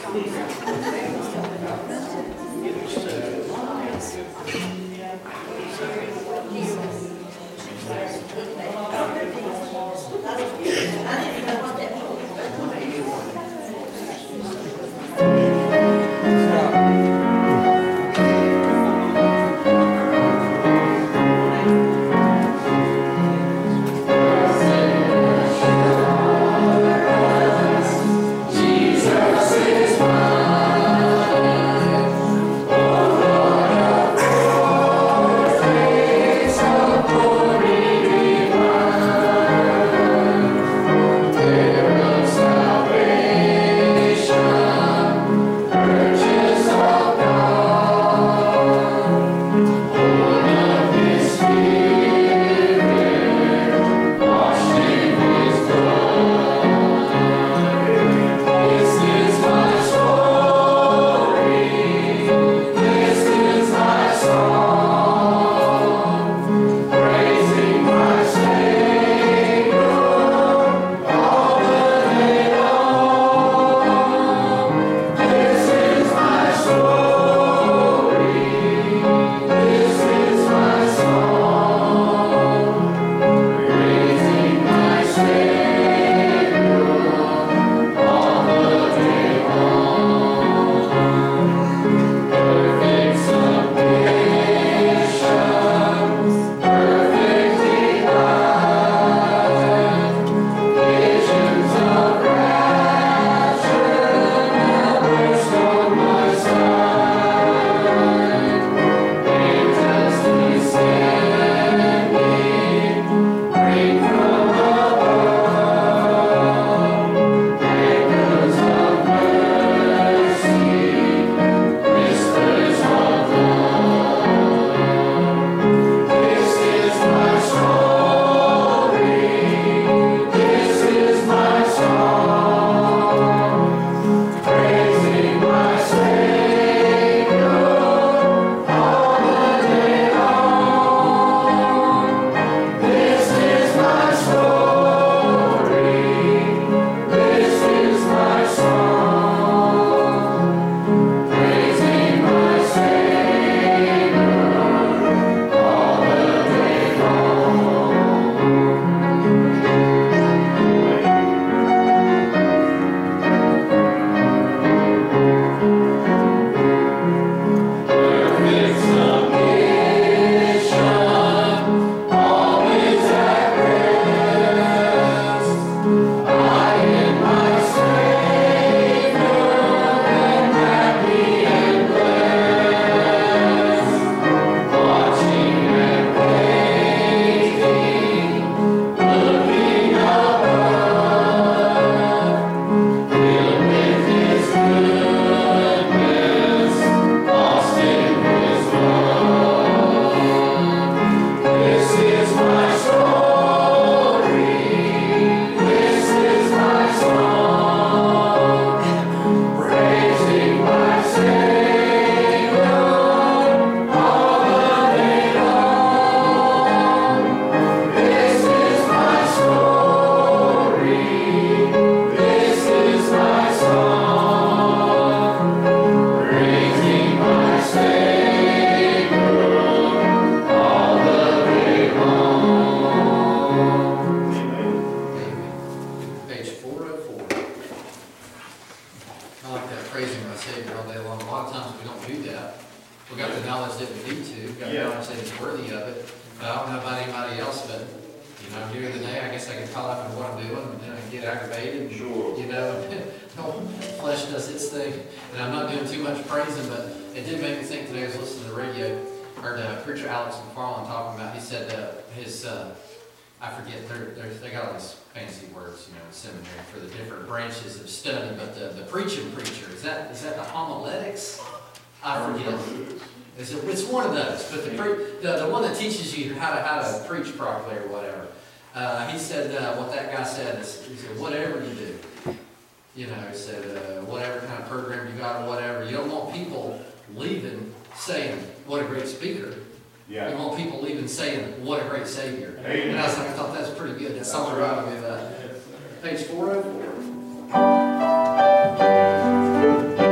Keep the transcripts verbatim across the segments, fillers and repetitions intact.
Page four oh four.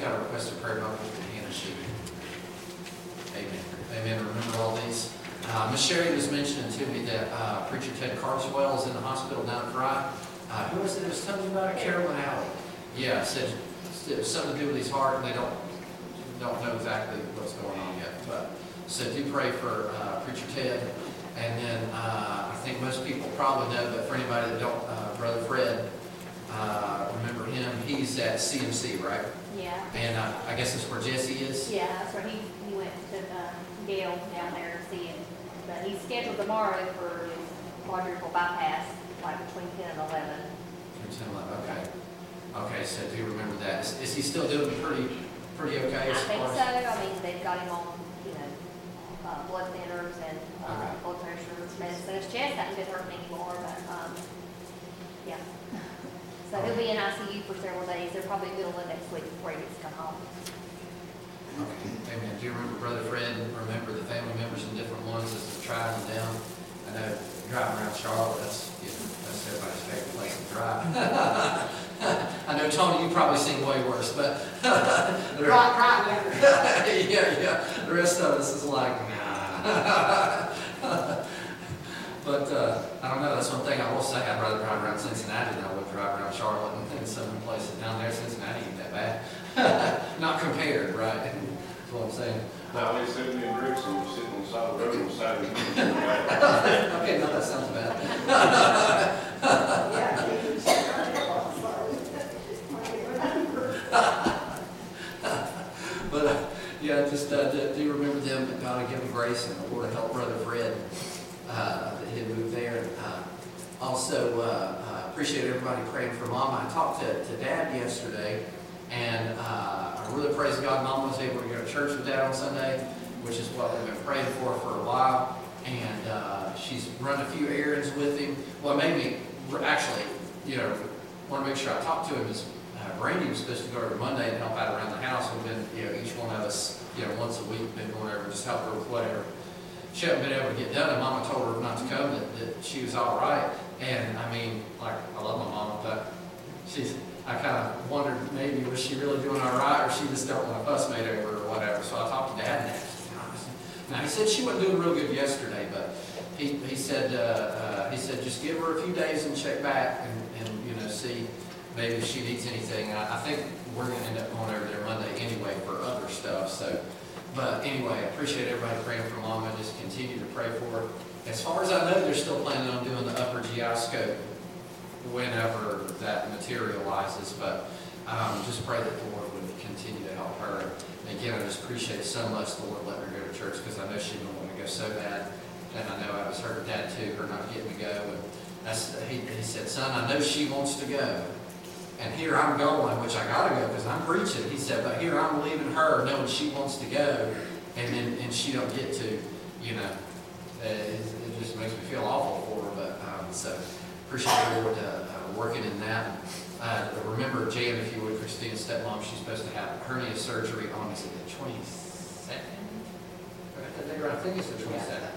got a request of prayer about the Hannah shooting. Amen. Amen. Remember all these. Uh, Miss Sherry was mentioning to me that uh, Preacher Ted Carswell is in the hospital down at Fry. Uh, who was it that was telling me about it? Carolyn Alley. Yeah, said it was something to do with his heart, and they don't don't know exactly what's going on yet. But so do pray for uh, Preacher Ted. And then uh, I think most people probably know, but for anybody that don't, uh, Brother Fred, uh, remember him? He's at C M C, right? Yeah. And uh, I guess that's where Jesse is? Yeah, that's where he, he went to uh, Gale down there to see him. But he's scheduled tomorrow for his quadruple bypass, like between ten and eleven. Between ten and eleven, okay. Okay, so do you remember that? Is, is he still doing pretty pretty okay? I as think far so. as... I mean, they've got him on, you know, uh, blood thinners and uh, Okay. blood pressure medicine. His chest hasn't been hurting anymore, but um, yeah. So he'll be in I C U for several days. They're probably middle of next week before he gets to come home. Okay, amen. Do you remember Brother Fred? Remember the family members and different ones as they're driving down? I know driving around Charlotte, that's, you know, that's everybody's favorite place to drive. I know, Tony, you've probably seen way worse, but Right, right, yeah, yeah. The rest of us is like, nah. But uh, I don't know. That's one thing I will say. I'd rather drive around Cincinnati than I would drive around Charlotte and, and some places down there. Cincinnati ain't that bad. Not compared, right? That's what I'm saying. Now, they sent me in Brixton, you're sitting on the side of the road on the side of the Okay, no, that sounds bad. But uh, yeah, just uh, do, do remember them, that God will give them grace and the Lord will help Brother Fred uh, that he'll move there. And, uh, also, uh, uh, appreciate everybody praying for Mom. I talked to, to Dad yesterday, and uh, I really praise God Mom was able to go to church with Dad on Sunday, which is what we've been praying for for a while. And uh, she's run a few errands with him. Well, it made me actually, you know, want to make sure I talk to him. Is uh, Brandy was supposed to go over Monday and help out around the house. We've been, you know, each one of us, you know, once a week been going over just help her with whatever she hadn't been able to get done. And Mama told her not to come, that, that she was all right. And I mean, like, I love my mama, but she's, I kind of wondered maybe was she really doing all right, or she just don't want a fuss made over her or whatever. So I talked to Dad and asked. Now he said she wasn't doing real good yesterday, but he, he said uh, uh, he said just give her a few days and check back and, and you know see maybe if she needs anything. I, I think we're going to end up going over there Monday anyway for other stuff. So, but anyway, I appreciate everybody praying for Mama. Just continue to pray for her. As far as I know, they're still planning on doing the upper G I scope whenever that materializes. But um, just pray that the Lord would continue to help her. And again, I just appreciate so much the Lord letting her go to church, because I know she didn't want to go so bad. And I know I was her dad too, her not getting to go. And that's, he, he said, son, I know she wants to go. And here I'm going, which I got to go because I'm preaching. He said, but here I'm leaving her knowing she wants to go, and then and she don't get to, you know. Uh, it, it just makes me feel awful for her. But um, so appreciate the Lord uh, uh, working in that. Uh, remember, Jan, if you would, Christina's stepmom, she's supposed to have hernia surgery on, is it the twenty-second? I think it's the twenty-second.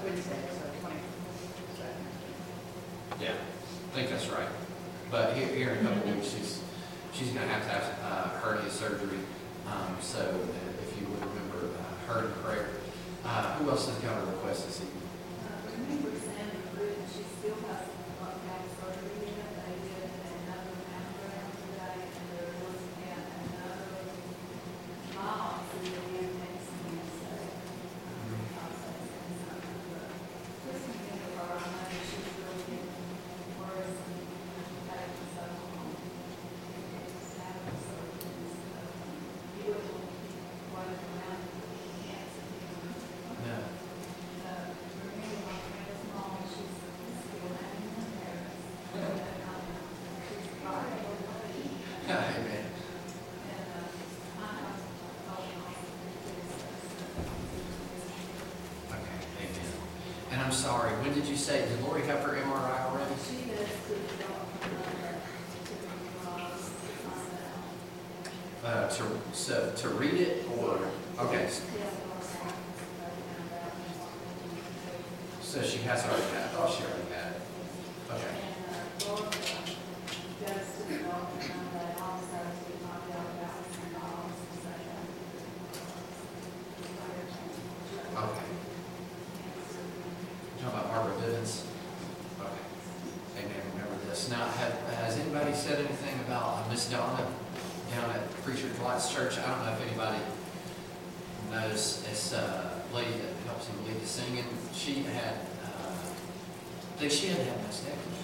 Yeah, I think that's right. But here, here in a couple weeks, she's she's going to have to have uh, hernia surgery. Um, so uh, if you would remember uh, her in prayer. Uh, who else has got a request this evening? Uh, remember Sandra Britton, she still has not had surgery yet. They did another mammogram today, and they're looking at another biopsy again next Wednesday. Um, because that's been something, but just think of her, I know she's really getting worse and taking so long. It's having surgery and stuff. You will wait around for cancer. No. Amen. Okay, amen. And I'm sorry, when did you say, did Lori have her M R I already? She does good job. Uh, to, so, to read it, or, okay, so she has already had it. I thought she already had it. Okay. And Laura goes to the doctor and that also to find out about some dogs and such. Chris. Now, have, has anybody said anything about uh, Miss Donna down at Preacher Delights Church? I don't know if anybody knows this uh, lady that helps him lead the singing. She had, uh, I think she had had a mastectomy.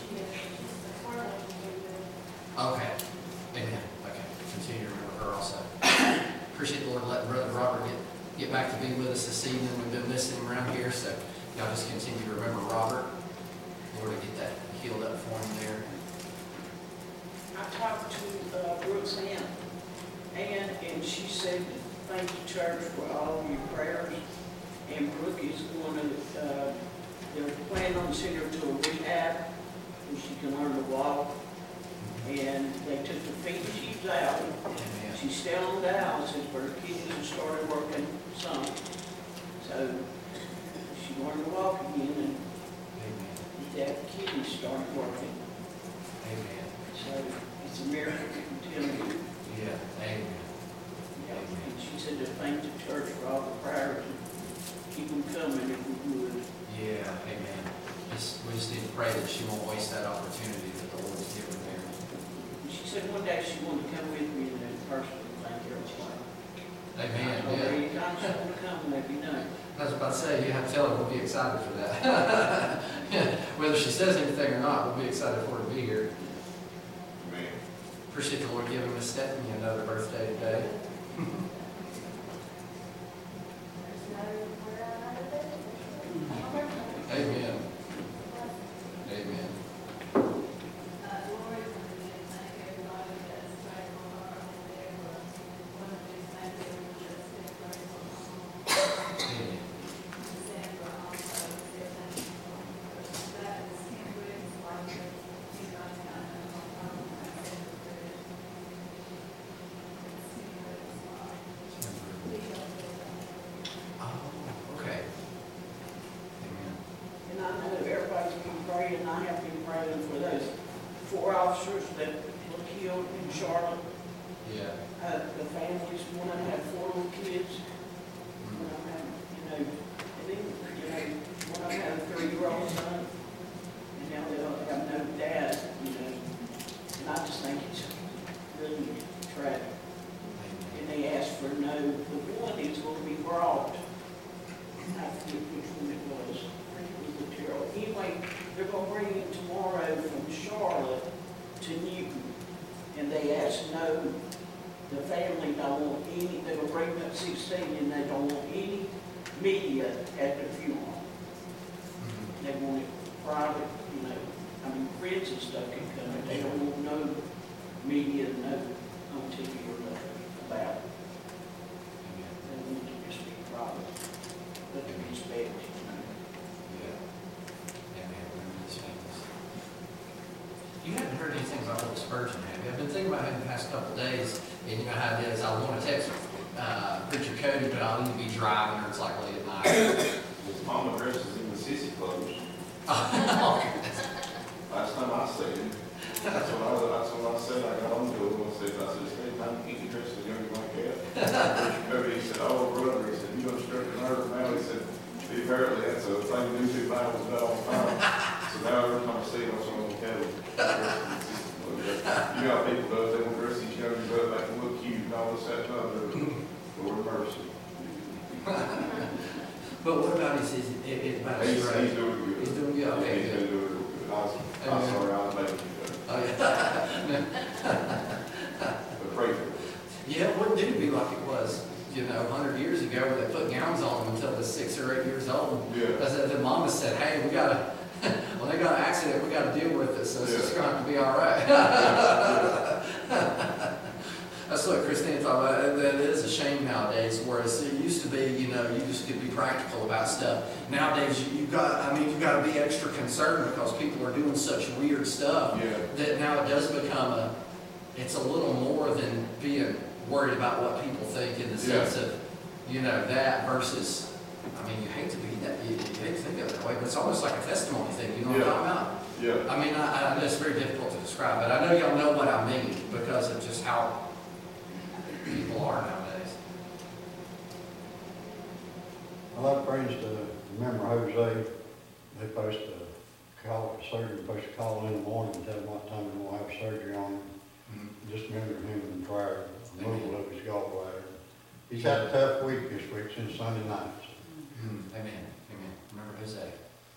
Okay. Amen. Okay. Continue to remember her also. Appreciate the Lord letting Brother Robert get, get back to be with us this evening. We've been missing him around here, so y'all just continue to remember Robert. Lord, to get that healed up for him there. I talked to uh, Brooks Ann, Ann, and she said, thank you, church, for all of your prayers. And Brooke is going to, uh, they're planning on sending her to a rehab where she can learn to walk. And they took the feet she's out. Amen. She's still on dialysis, but her kidneys have started working some. So she learned to walk again, and Amen. that kidney started working. Amen. So it's a miracle, I'm telling you. Yeah. Amen. Yeah, and she said to thank the church for all the prayers and keep them coming if we would. Yeah. Amen. Just, we just need to pray that she won't waste that opportunity that the Lord's given there. And she said one day she wanted to come with me and in person thank everybody. Amen. So Yeah. anytime she wanted to come, let me know. I was about to say, you have to tell her we'll be excited for that. Whether she says anything or not, we'll be excited for her to be here. Man, Appreciate the Lord giving Miss Stephanie another birthday today. Amen. Amen. Uh, Lori's gonna be and thank everybody that's prayed for her over there, but one of these things that we just did pray for her. Amen. December also, they're thankful for her. That is Kim Briggs, like, he got kind of, um, I said, that it's Kim Briggs, like, we don't do that. Oh, okay. Amen. And I know everybody's been praying, and I have been praying for those four officers that were killed in Charlotte. Yeah. Uh, the families, one of them had four little kids. One of them had, you know, and then, you know, one of them had a three-year-old son. And now they don't have no dad, you know. And I just think it's really tragic. Amen. And they asked for no, the one is going to be brought. I forget which one it was. I think it was the Terrell. Anyway, they're going to bring him tomorrow from Charlotte to Newton. And they asked no, the family don't want any, they were bringing up sixteen and they don't want any media at the funeral. Mhm. They want it private, you know, I mean, friends and stuff can come, but they don't want no media, no on T V or nothing about it. Amen. They want it to just be private, but to respect, you know. Yeah. Amen. Remember these things. You haven't heard anything about Old Spurgeon, have you? I've been thinking about him the past couple of days, and you know how it is. I want to text uh, Preacher Cody, but I'll either be driving or it's like late at night. his mama dresses in the sissy clothes. Last time I seen him, that's what I, that's what I said, I got on to him, I said, I said, Steve, how can you dress as young like that? Cody, he said, oh, brother, he said, you gonna struck a nerve now, he said, apparently that's a thing new to Bibles about all the time. So now every time I see him, I'm going to tell him. You got people though, they want to dress these young girls like they look cute and all this, that, and other. Lord mercy. But what about his, his, his, his about his He's, grade? he's doing good. He's doing good? Okay, He's good. been doing real good. I was, I'm Amen. sorry, I was making you joke. Oh, yeah. But pray for him. Yeah, it wouldn't do to be like it was, you know, a hundred years ago where they put gowns on them until they're six or eight years old. Yeah. As the mama said, hey, we gotta, when they got an accident, we gotta deal with it, so it's just gonna have to be all right. That's what Christine thought about, and that is a shame nowadays, whereas it used to be, you know, you just could be practical about stuff. Nowadays, you, you got, I mean, you gotta be extra concerned because people are doing such weird stuff Yeah. that now it does become a, it's a little more than being worried about what people think in the sense of, you know, that versus, I mean, you hate to be that, you, you hate to think of it that way, but it's almost like a testimony thing, you know what I'm talking about? Yeah. I mean, I, I know it's very difficult to describe, but I know y'all know what I mean because of just how people are nowadays. I'd like friends to remember Jose. They posted a call for surgery, supposed to call in the morning and tell him what time they're gonna have surgery on him. Mhm. Just remember him in prayer, removal of his gallbladder. He's had a tough week this week since Sunday night. Mhm. Amen, amen. Remember Jose.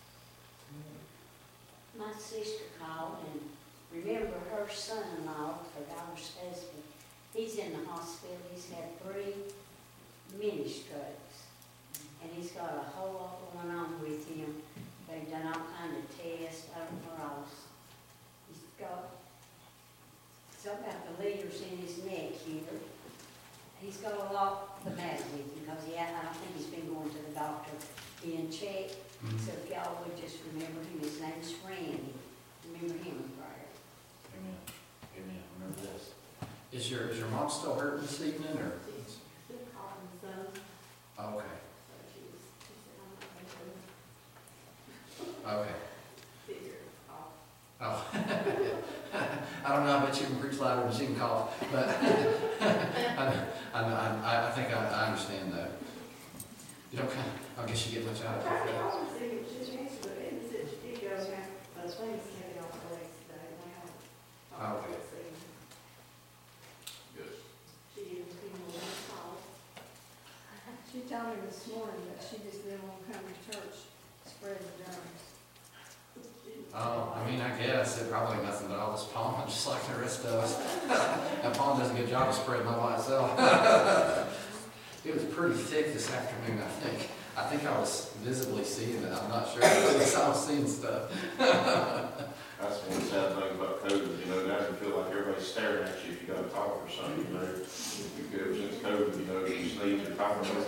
My sister called and remember her son-in-law, her daughter's husband, he's in the hospital, he's had three mini strokes. And he's got a whole lot going on with him. They've done all kind of tests, I don't know what else. He's got, something about the leaders in his neck here. He's got a lot the matter with him, because he had, I don't think he's been going to the doctor being checked. Mhm. So if y'all would just remember him, his name's Randy, remember him in prayer. Amen, amen. Remember this. Is your, is your mom still hurting this evening, or? She's still calling some, Okay, so she was, she said, I'm not gonna okay. figure it out. Oh. I don't know, I bet you can preach louder than she can cough, but I, I, I, I think I, I understand that. You don't kind of, I guess you get much out I of tried to it. call her, see if she answered, but it said she did go now, but I think it's taking off the legs today, now. Okay. Yes. She didn't see me when I called. She told me this morning that she just didn't want to come to church, spread the germs. Oh, I mean, I guess it probably nothing but all this pollen, just like the rest of us. That pollen does a good job of spreading all by itself. It was pretty thick this afternoon, I think. I think I was visibly seeing it. I'm not sure. At least I was seeing stuff. That's one sad thing about COVID, you know, now you feel like everybody's staring at you if you gotta talk or something, you know. Ever since COVID, you know, you sneeze or cough, you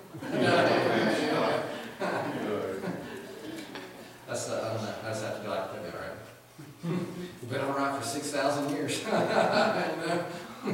know. That's, uh, I don't know. I just have to be like, they'll be all right. We've been all right for six thousand years. You know?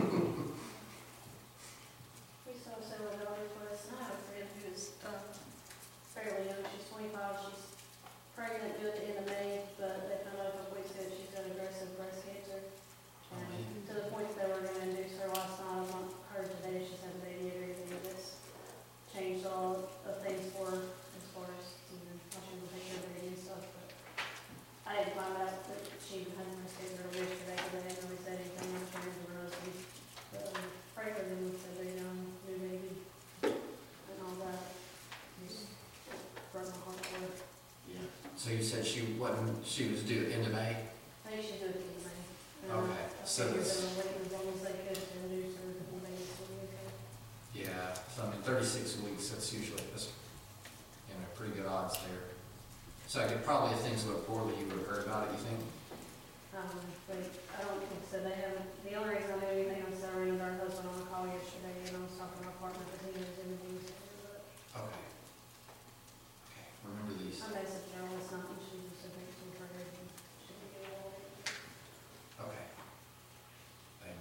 We saw several daughters last night, a friend who's um, fairly young, she's twenty-five, she's pregnant due at the end of May, but they found out a couple weeks ago she's got aggressive breast cancer. And to the point that they were going to induce her last night, I'm not heard today, she's had a baby and everything, it's changed all of things for her as far as, you know, how she will take care of the baby and stuff, but I didn't find out that she had breast cancer yesterday, because they didn't really say anything, I'm sure it was, but um, pray for them, so they know, new baby, and all that. Just broke my heart for her. Yeah. So you said she wasn't, she was due end of May? I think she's doing it in May. And Okay, I so figured this- they were waiting as long as they could to induce her, and they just wouldn't go. Yeah, so I mean, thirty-six weeks, that's usually, that's, you know, pretty good odds there. So I could probably, if things went poorly, you would have heard about it, you think? Um, but I don't think so, they haven't, the only reason I knew anything on Saturday was our husband on a call yesterday, and I was talking to our partner, because he knows everything, so, but Okay. Okay, remember these. I messaged her last night, and she was so thankful for everything, she didn't get it all. Okay. Amen.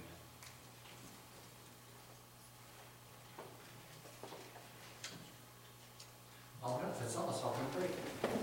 All right, that's all, it's all been great.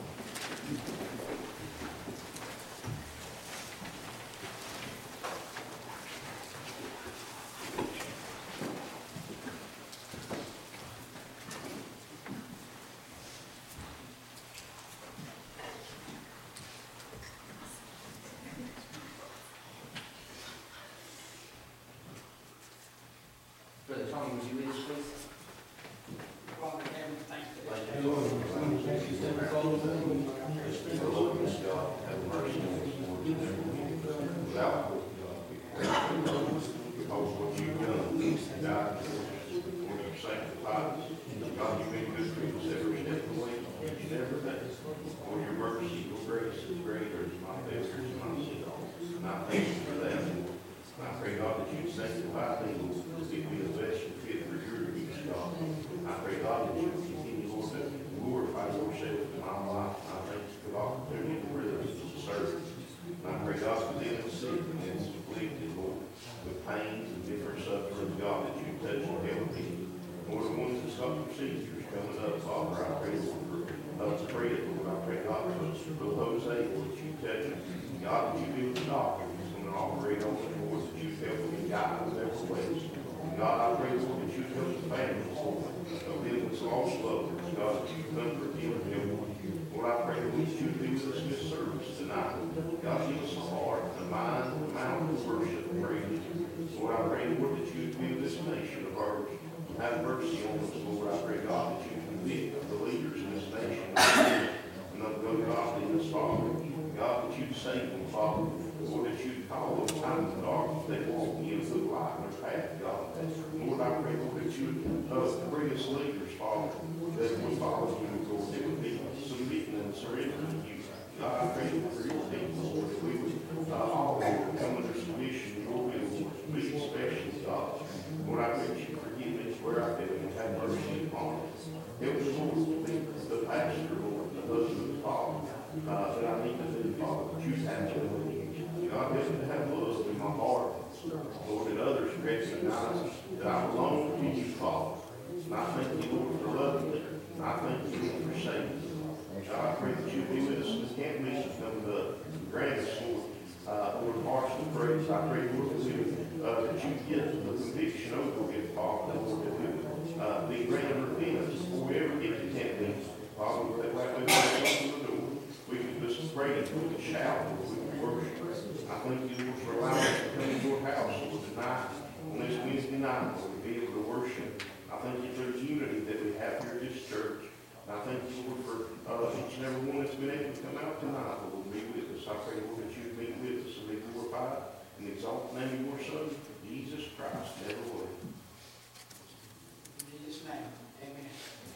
Brother Tony, would you lead us, please? Father in heaven, thank you. Lord, this God, have mercy on us. Without because what you've done, God, when you sanctified us, God, you've been good to us every step of the way, each and every day. For your mercy, your grace is greater than my failures and my sins. And I thank you for that. And I pray, God, that you sanctify me to give me the best and fit for your use, God. I pray, God, that you continue, Lord, to glorify yourself in my life. And I thank you for the opportunity and privilege to serve. And I pray, God, for them sick and afflicted, Lord, with pains and different sufferings, God, that you touch and help me. Lord, the ones that's got procedures coming up, Father, I pray, Lord, for us to pray, Lord. I pray, God, for little Jose, that you touch him. God, that you be with the doctor who's going to operate on him, Lord, that you help him and guide him in every way. And God, I pray, Lord, that you help the families, Lord, of them that's lost loved ones. God, that you comfort them and help them. Lord, I pray, Lord, that you be with us in this service tonight. God, give us a heart, a mind, a mouth to worship and praise. Lord, I pray, Lord, that you be with this nation of ours. Have mercy on us, Lord. I pray, God, that you convict the leaders in this nation and of godliness, Father. God, that you save them, Father. Lord, that you call those times of darkness they walk in the light of their path, God. Lord, I pray, Lord, that you uh, bring us leaders, Father, that would follow you, Lord, that would be submitting and surrendering to you. God, I pray for your people, Lord, that we would uh, all come under submission to your will, Lord, be especially, God. Lord, I pray that you forgive me where I fail and have mercy upon us. Help us, Lord, to be the pastor, Lord, the husband, the father, uh, that I need to do, Father, that you have to do. God, help me to have love in my heart, Lord, that others recognize that I belong to you, Father. And I thank you, Lord, for loving me. And I thank you, Lord, for saving me. God, I pray that you be with us in this camp meeting coming up. Grant us, Lord, uh, Lord, hearts to praise. I pray, Lord, that, we, uh, that you get the conviction over it, Father, Lord, that we would uh, be granted repentance before we ever get to camp meeting. Father, that way we can open the door. We can just praise, we can shout, we can worship. I thank you, Lord, for allowing us to come to your house, Lord, tonight, on this Wednesday night, Lord, to be able to worship. I thank you for the unity that we have here at this church. And I thank you, Lord, for uh, each and every one that's been able to come out tonight, Lord, be with us. I pray, Lord, that you be with us and be glorified and exalt the name of your Son, Jesus Christ, never will. In Jesus' name, amen.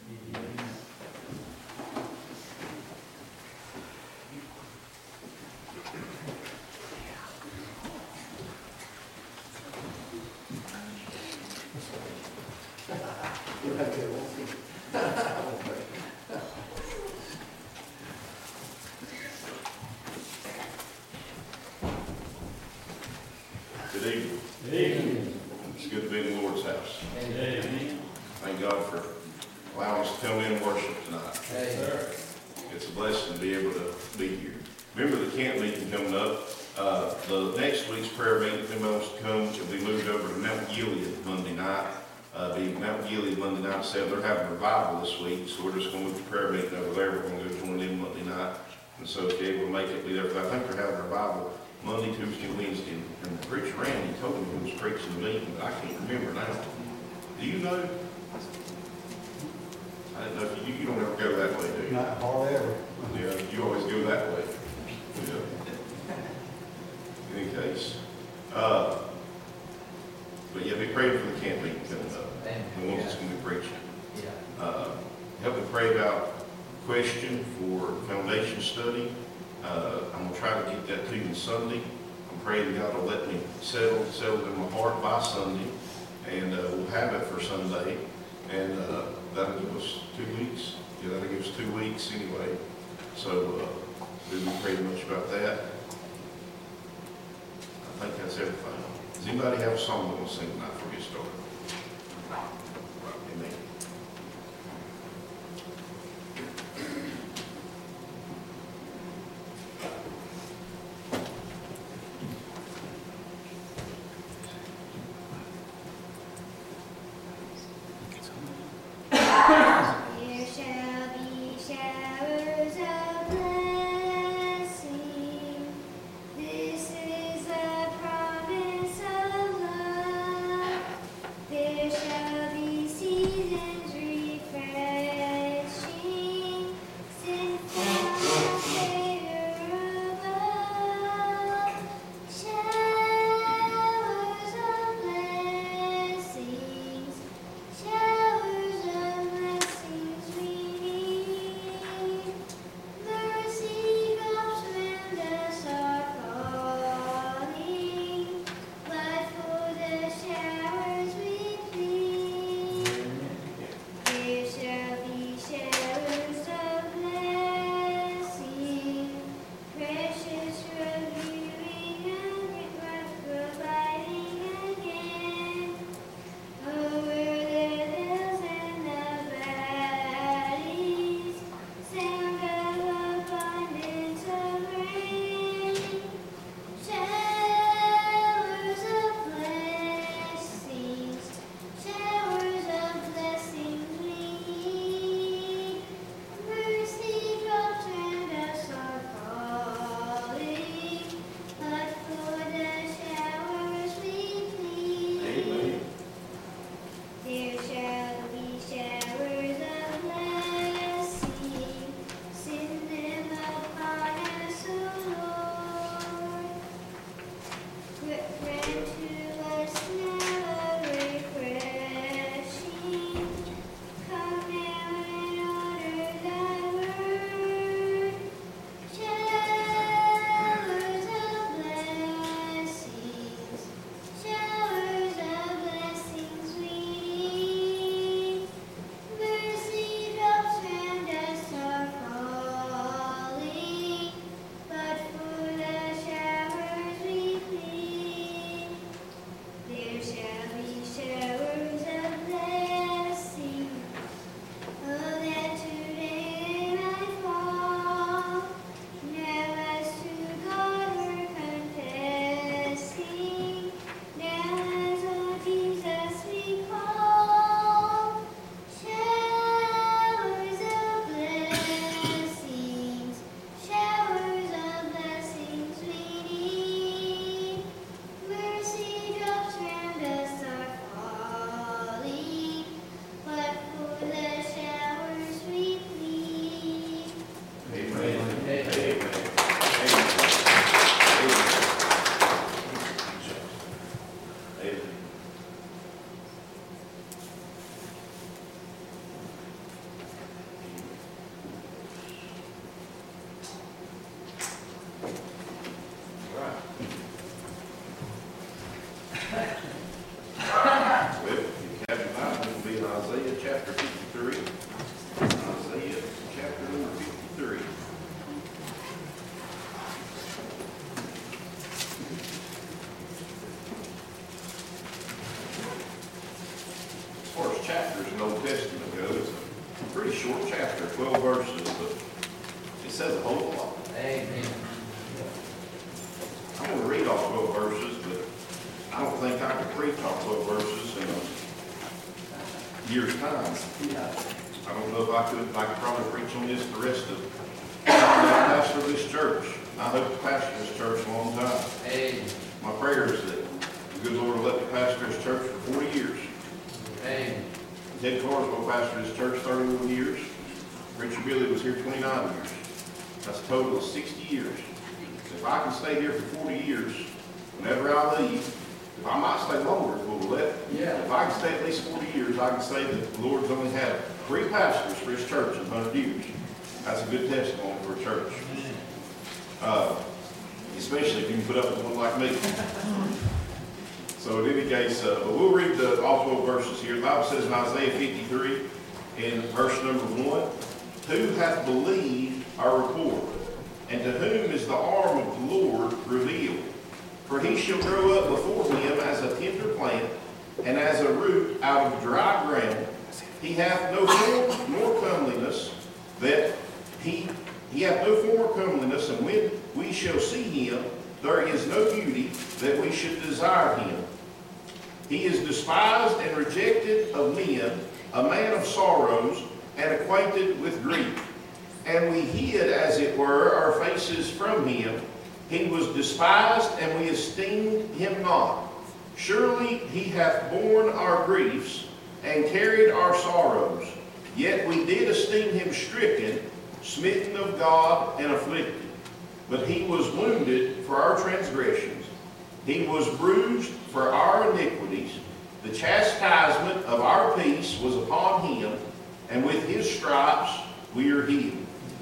Good evening. Good evening. It's good to be in the Lord's house. Amen. Thank God for allowing us to come in and worship tonight. Hey, sir. It's a blessing to be able to be here. Remember the camp meeting coming up. Uh, the next week's prayer meeting, if anybody wants to come, will be moved over to Mount Gilead Monday night. Uh, be Mount Gilead Monday night, seven. They're having a revival this week, so we're just going to move the prayer meeting over there. We're going to go join them Monday night. And so if you're able to make it, be there. But I think they're having a revival Monday, Tuesday, Wednesday. And the preacher Randy told me he was preaching the meeting, but I can't remember now. Do you know? I didn't know if you, you don't ever go that way, do you? Not hardly ever. Yeah, you always go that way. Yeah. In any case. Uh, but yeah, be praying for the camp meeting coming up. The ones that's going to be preaching. Yeah. Uh, help me pray about question for foundation study. Uh, I'm going to try to get that to you Sunday. I'm praying God will let me settle, settle in my heart by Sunday. And uh, we'll have it for Sunday. And uh, that'll give us two weeks. Yeah, that'll give us two weeks anyway. So uh, we'll be praying much about that. I think that's everything. Does anybody have a song they want to sing tonight before we get started? Amen. There shall be showers of blessing. This is a promise of love. There shall be the Old Testament go. It's a pretty short chapter, twelve verses, but it says a whole lot. Amen. I'm going to read all twelve verses, but I don't think I can preach all twelve verses in a year's time. Yeah. I don't know if I could, I could probably preach on this the rest of, I'm the pastor of this church. I hope to pastor this church a long time. Amen. My prayer is that the good Lord will let me pastor this church for forty years. Amen. Ted Carswell pastored this church thirty-one years. Richard Billy was here twenty-nine years. That's a total of sixty years. If I can stay here for forty years, whenever I leave, if I might stay longer, if we'll let, Yeah. if I can stay at least forty years, I can say that the Lord's only had three pastors for his church in one hundred years. That's a good testimony for a church. Uh, especially if you can put up with one like me. So in any case, uh, but we'll read the, all twelve verses here. The Bible says in Isaiah fifty-three, in verse number one, who hath believed our report? And to whom is the arm of the Lord revealed? For he shall grow up before him as a tender plant, and as a root out of dry ground. He hath no form nor comeliness, that he, he hath no form or comeliness, and when we shall see him, there is no beauty that we should desire him. He is despised and rejected of men, a man of sorrows, and acquainted with grief. And we hid, as it were, our faces from him. He was despised, and we esteemed him not. Surely he hath borne our griefs, and carried our sorrows. Yet we did esteem him stricken, smitten of God, and afflicted. But he was wounded for our transgressions. He was bruised for our iniquities. The chastisement of our peace was upon him, and with his stripes we are healed.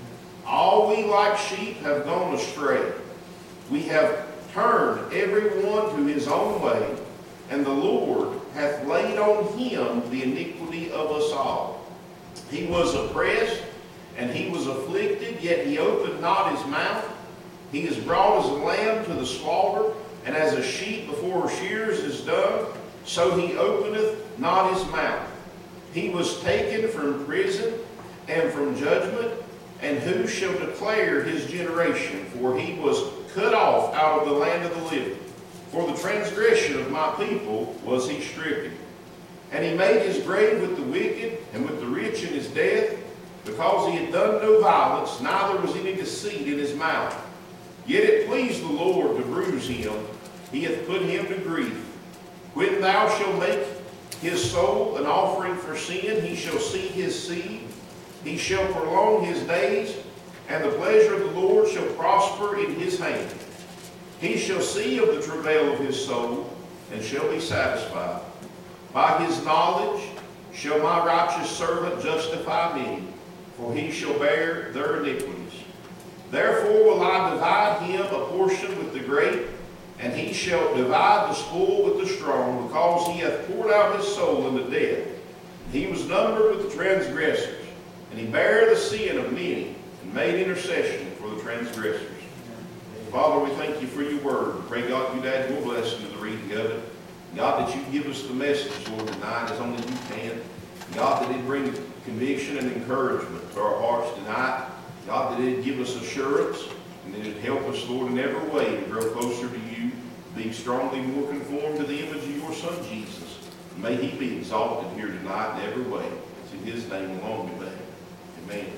All we like sheep have gone astray. We have turned every one to his own way, and the Lord hath laid on him the iniquity of us all. He was oppressed, and he was afflicted, yet he opened not his mouth. He is brought as a lamb to the slaughter, and as a sheep before her shears is dumb, so he openeth not his mouth. He was taken from prison and from judgment, and who shall declare his generation? For he was cut off out of the land of the living. For the transgression of my people was he stricken. And he made his grave with the wicked, and with the rich in his death, because he had done no violence, neither was any deceit in his mouth. Yet it pleased the Lord to bruise him. He hath put him to grief. When thou shalt make his soul an offering for sin, he shall see his seed. He shall prolong his days, and the pleasure of the Lord shall prosper in his hand. He shall see of the travail of his soul, and shall be satisfied. By his knowledge shall my righteous servant justify many, for he shall bear their iniquities. Therefore will I divide him a portion with the great, and he shall divide the spoil with the strong, because he hath poured out his soul unto death. He was numbered with the transgressors, and he bare the sin of many, and made intercession for the transgressors. Father, we thank you for your word. Pray, God, you'd add your blessing to the reading of it. God, that you give us the message, Lord, tonight as only you can. God, that it bring conviction and encouragement to our hearts tonight. God, that it give us assurance, and that it help us, Lord, in every way to grow closer to you, being strongly more conformed to the image of your Son, Jesus. May he be exalted here tonight in every way. It's in his name alone we pray. Amen.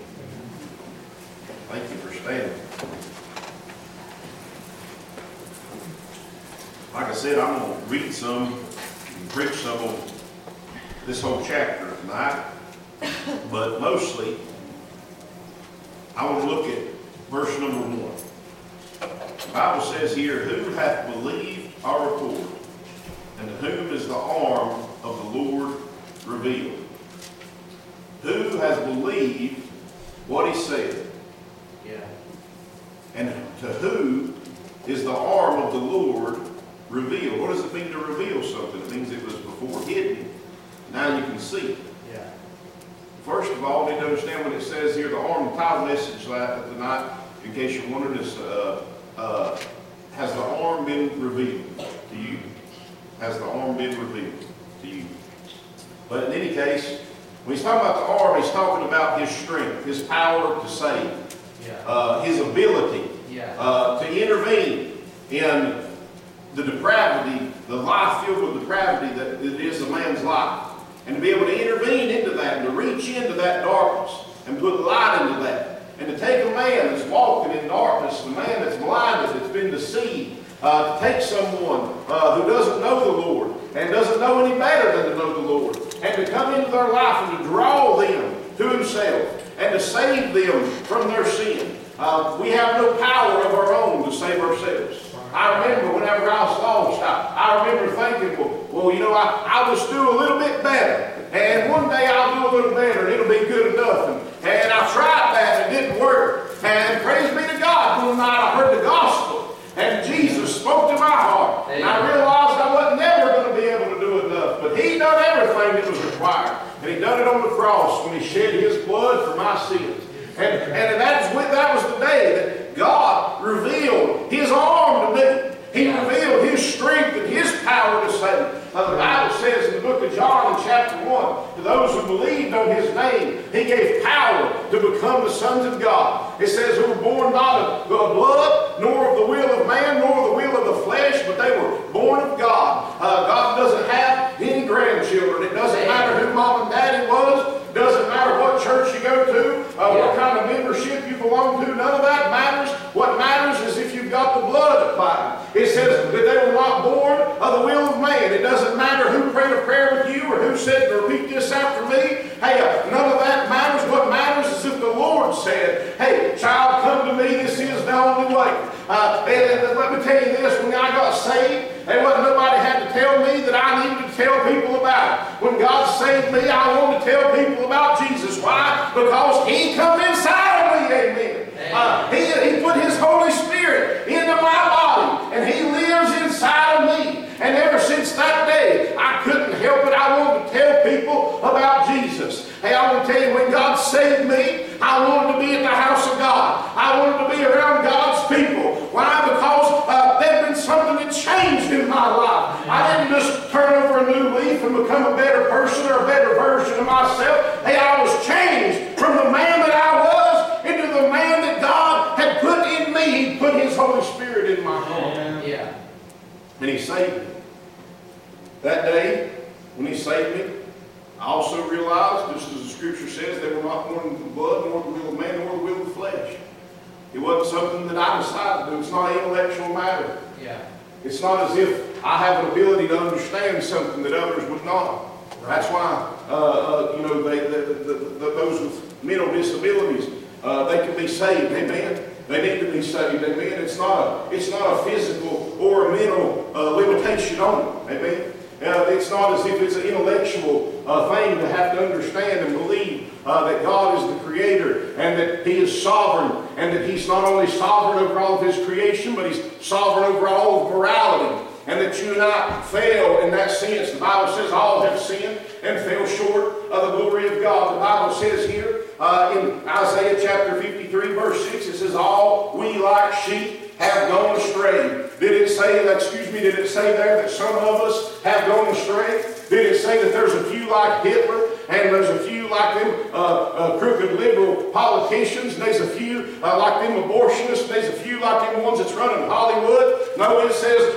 Thank you for standing. Like I said, I'm going to read some and preach some on this whole chapter tonight, but mostly I want to look at verse number one. The Bible says here, who hath believed our report, and to whom is the arm of the Lord revealed? Who has believed what he said? Yeah. And to who is the arm of the Lord revealed? What does it mean to reveal something? It means it was before hidden. Now you can see it. Yeah. First of all, you need to understand what it says here. The arm, the title message tonight, in case you're wondering, is uh, uh, has the arm been revealed to you? Has the arm been revealed to you? But in any case, When he's talking about the arm, he's talking about his strength, his power to save, Yeah. uh, his ability Yeah. uh, to intervene in the depravity, the life filled with depravity that it is a man's life. And to be able to intervene into that and to reach into that darkness and put light into that. And to take a man that's walking in darkness, a man that's blinded, that's been deceived, uh, to take someone uh, who doesn't know the Lord and doesn't know any better than to know the Lord, and to come into their life and to draw them to himself and to save them from their sin. Uh, we have no power of our own to save ourselves. I remember whenever I was lost, I, I remember thinking, well, well, you know, I, I'll just do a little bit better. And one day I'll do a little better and it'll be good enough. And, and I tried that and it didn't work. And praise be to God, one night I heard the gospel and Jesus spoke to my heart. And I realized I wasn't never going to be able to do enough. But he done everything that was required. And he done it on the cross when he shed his blood for my sins. And, and that, is, that was the day that God revealed his arm to me. He revealed his strength and his power to save. Uh, the Bible says in the book of John in chapter one, to those who believed on his name, he gave power to become the sons of God. It says who were born not of blood, nor of the will of man, nor the will of the flesh, but they were born of God. Uh, God doesn't have any grandchildren. It doesn't matter who mom and daddy was. Doesn't matter what church you go to, uh, what kind of membership you belong to. None of that matters. What matters is if you've got the blood applied. It says that they were not born of the will of man. It doesn't matter who prayed a prayer with you or who said, repeat this after me. Hey, uh, none of that matters. What matters is if the Lord said, hey, child, come to me. This is the only way. Uh, and, and let me tell you this. When I got saved, there wasn't nobody had to tell me that I needed to tell people about it. When God saved me, I wanted to tell people about Jesus. Why? Because he come inside of me. Amen. Uh, he, he put his Holy Spirit into my body, and he lives inside of me. And ever since that day, I couldn't help it. I wanted to tell people about Jesus. Hey, I want to tell you, when God saved me, I wanted to be at the house of God. I wanted to be around God's people. Why? Because uh, there'd been something that changed in my life. I didn't just turn over a new leaf and become a better person or a better version of myself. Hey, I was changed from the man that I was into the man that God had put in me. He put his Holy Spirit in my heart. Yeah. And he saved me. That day, when he saved me, I also realized, just as the scripture says, they were not born of the blood, nor the will of man, nor the will of the flesh. It wasn't something that I decided to do. It's not an intellectual matter. Yeah. It's not as if I have an ability to understand something that others would not. Right. That's why, uh, uh, you know, they, the, the, the, those with mental disabilities, uh, they can be saved. Amen. They need to be saved. Amen. It's not a, it's not a physical or a mental uh, limitation on them. Amen. Uh, it's not as if it's an intellectual uh, thing to have to understand and believe uh, that God is the Creator and that He is sovereign and that He's not only sovereign over all of His creation, but He's sovereign over all of morality. And that you and I fail in that sense. The Bible says all have sinned and fell short of the glory of God. The Bible says here uh, in Isaiah chapter fifty-three verse six, it says, all we like sheep have gone astray. Did it say that, excuse me, did it say there that some of us have gone astray? Did it say that there's a few like Hitler and there's a few like them uh, uh, crooked liberal politicians and there's a few uh, like them abortionists and there's a few like them ones that's running Hollywood? No, it says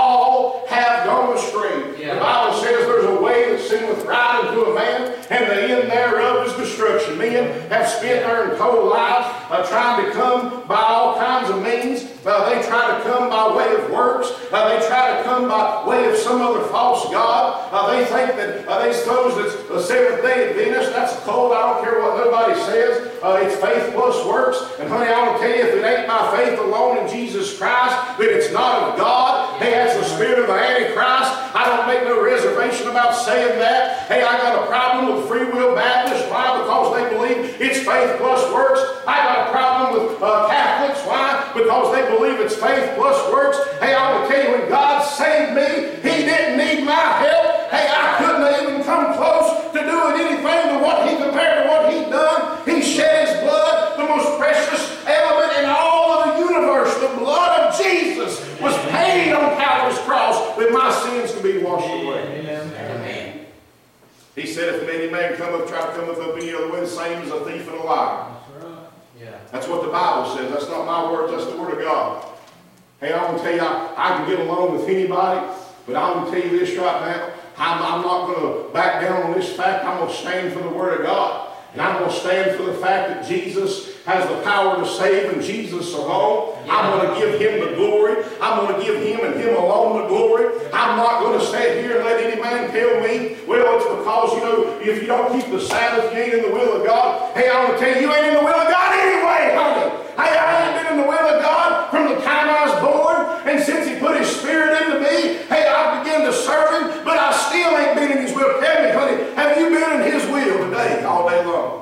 all have gone astray. Yeah. The Bible says there's a way that seemeth right unto a man and the end thereof is destruction. Men have spent their whole lives uh, trying to come by all kinds of means. Uh, they try to come by way of works. Uh, they try to come by way of some other false god. Uh, they think that uh, they suppose that's the Seventh Day Adventist. That's a cult. I don't care what nobody says. Uh, it's faith plus works. And honey, I want to tell you, if it ain't by faith alone in Jesus Christ, then it's not of God. Hey, that's the spirit of the Antichrist. I don't make no reservation about saying that. Hey, I got a problem with Free Will Baptists. Why? Because they believe it's faith plus works. I got a problem with uh, Catholics. Why? Because they believe it's faith plus works. Hey, I will tell you, when God saved me, He didn't need my help. Hey, I couldn't even come close to doing anything to what He compared to what He'd done. He shed His blood, the most precious element in all of the universe. The blood of Jesus was paid on Calvary's cross that my sins could be washed away. Amen. He said, if any man come up, try to come up, up any other way, the same as a thief and a liar. Yeah. That's what the Bible says. That's not my words, that's the word of God. Hey, I'm going to tell you, I, I can get along with anybody, but I'm going to tell you this right now. I'm, I'm not going to back down on this fact. I'm going to stand for the word of God. And I'm going to stand for the fact that Jesus has the power to save and Jesus alone. Yeah. I'm going to give him the glory. I'm going to give him and him alone the glory. I'm not going to stand here and let any man tell me, well, it's because, you know, if you don't keep the Sabbath, you ain't in the will of God. Hey, I'm going to tell you, you ain't in the will of God anyway, honey. Hey, I ain't been in the will of God from the time I was born. And since he put his spirit into me, hey, I began to serve him, but I still ain't been in his will. Tell me, honey, have you been in his will today, all day long?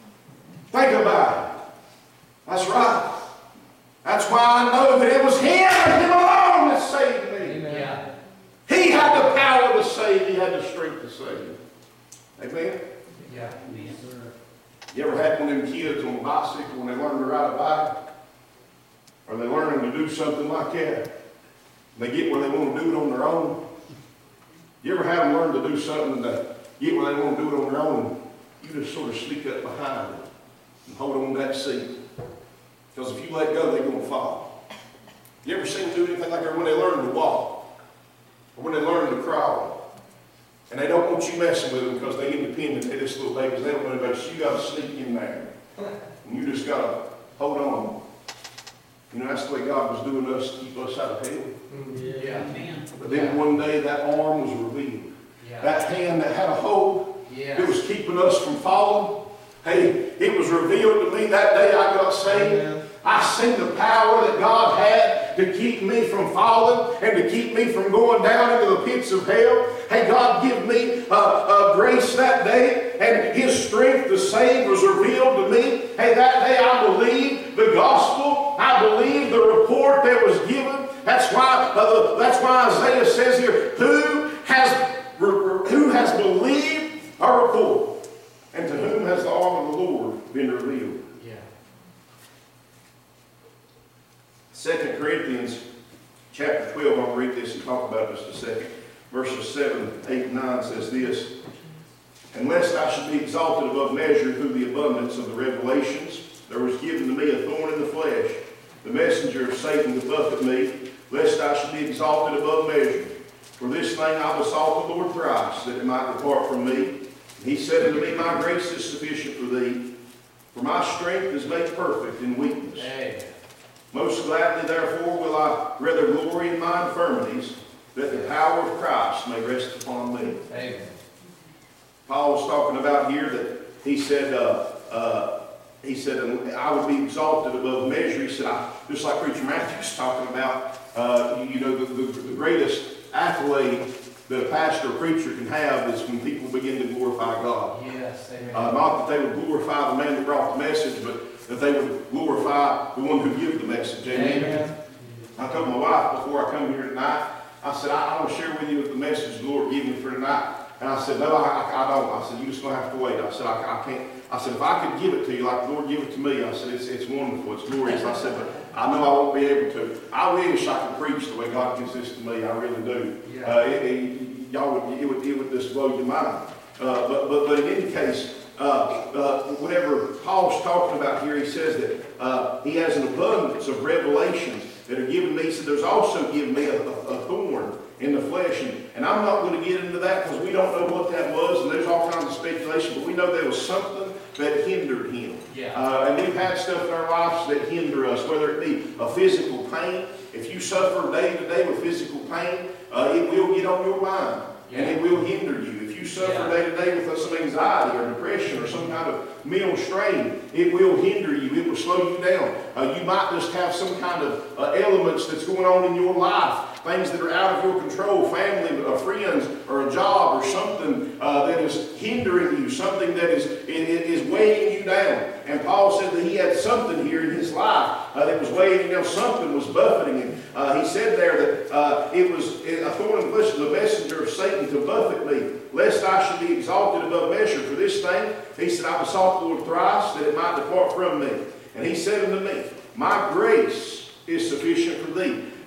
Think about it. That's right. That's why I know that it was him and him alone that saved me. Yeah. He had the power to save. He had the strength to save. Amen? Yeah. Yes, sir. You ever had one of them kids on a bicycle when they learn to ride a bike? Or they learning to do something like that? And they get where they want to do it on their own? You ever have them learn to do something and they get where they want to do it on their own? You just sort of sneak up behind them and hold on to that seat. Because if you let go, they're going to fall. You ever seen them do anything like that when they learn to walk? Or when they learn to crawl? And they don't want you messing with them because they're independent. They're just little babies. They don't know anybody. So you got to sneak in there. And you just got to hold on. You know, that's the way God was doing us to keep us out of hell. Yeah. But then one day that arm was revealed. Yeah. That hand that had a hold, Yeah. it was keeping us from falling. Hey, it was revealed to me that day I got saved. Amen. I seen the power that God had to keep me from falling and to keep me from going down into the pits of hell. Hey, God give me uh, uh, grace that day, and his strength to save was revealed to me. Hey, that day I believed the gospel. I believed the report that was given. That's why, uh, the, that's why Isaiah says here, who has, who has believed our report? And to whom has the arm of the Lord been revealed? Yeah. Second Corinthians chapter twelve, I'll read this and talk about it just a second. Verses seven, eight, and nine says this, and lest I should be exalted above measure through the abundance of the revelations, there was given to me a thorn in the flesh, the messenger of Satan to buffet me, lest I should be exalted above measure. For this thing I besought the Lord thrice, that it might depart from me. And he said unto me, my grace is sufficient for thee, for my strength is made perfect in weakness. Amen. Most gladly, therefore, will I rather glory in my infirmities, that the power of Christ may rest upon me. Amen. Paul was talking about here that he said, uh, uh, he said, I would be exalted above measure. He said, I, just like Preacher Matthew was talking about, uh, you know, the, the, the greatest accolade that a pastor or preacher can have is when people begin to glorify God. Yes, amen. Uh, not that they would glorify the man that brought the message, but that they would glorify the one who gave the message. Amen. Amen. I told my wife before I come here tonight, I said, I, I want to share with you the message the Lord gave me for tonight. And I said, no, I, I, I don't. I said, you're just going to have to wait. I said, I, I can't. I said, if I could give it to you like the Lord gave it to me, I said, it's, it's wonderful, it's glorious. I said, but I know I won't be able to. I wish I could preach the way God gives this to me. I really do. Yeah. Uh, it, it, y'all would, it would, it would just blow your mind. Uh, but, but, but in any case, uh, uh, whatever Paul's talking about here, he says that uh, he has an abundance of revelations that are given me. He said, there's also given me a, a, a thorn in the flesh. And, and I'm not going to get into that because we don't know what that was, and there's all kinds of speculation, but we know there was something that hindered him. Yeah. Uh, and we've had stuff in our lives that hinder us, whether it be a physical pain. If you suffer day to day with physical pain, uh, it will get on your mind, Yeah. and it will hinder you. If you suffer Yeah. day to day with some anxiety or depression or some kind of mental strain, it will hinder you. It will slow you down. Uh, you might just have some kind of uh, elements that's going on in your life, things that are out of your control, family, uh, friends, or a job, or something uh, that is hindering you, something that is, is, is weighing you down. And Paul said that he had something here in his life uh, that was weighing him down. Something was buffeting him. Uh, he said there that uh, it was a thorn in the flesh, the messenger of Satan to buffet me, lest I should be exalted above measure. For this thing, he said, I besought the Lord thrice that it might depart from me. And he said unto me, my grace is sufficient for thee.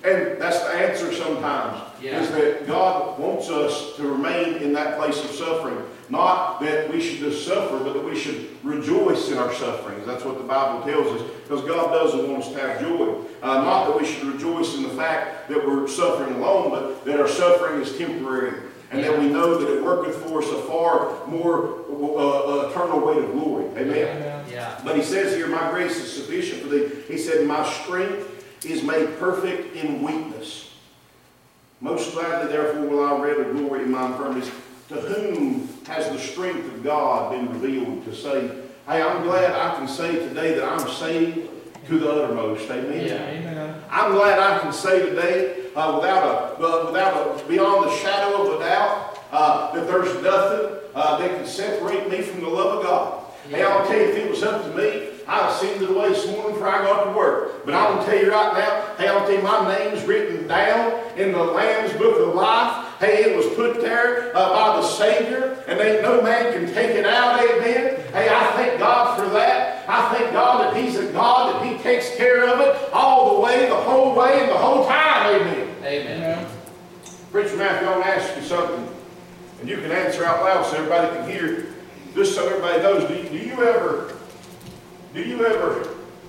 And that's the answer sometimes, Yeah. is that God wants us to remain in that place of suffering. Not that we should just suffer, but that we should rejoice in our sufferings. That's what the Bible tells us, because God doesn't want us to have joy. Uh, not that we should rejoice in the fact that we're suffering alone, but that our suffering is temporary. And that we know that it worketh for us a far more uh, eternal weight of glory. Amen? Yeah. But he says here, my grace is sufficient for thee. He said, my strength is made perfect in weakness. Most gladly, therefore, will I rather glory in my infirmities. To whom has the strength of God been revealed to say, hey, I'm glad I can say today that I'm saved to the uttermost. Amen? Yeah. Amen. I'm glad I can say today, uh, without a, uh, without a, beyond the shadow of a doubt, uh, that there's nothing uh, that can separate me from the love of God. Yeah. Hey, I'll tell you, if it was up to me, I'd have seen it away this morning before I got to work. But I'm going to tell you right now, hey, I'll tell you, my name's written down in the Lamb's Book of Life. Hey, it was put there uh, by the Savior, and ain't no man can take it out, amen. Hey, I thank God for that. I thank God that He's a God, that He takes care of it all the way, the whole way, and the whole time, amen. Amen. Preacher Matthew, I want to ask you something, and you can answer out loud so everybody can hear, just so everybody knows. Do you, do you ever, do you ever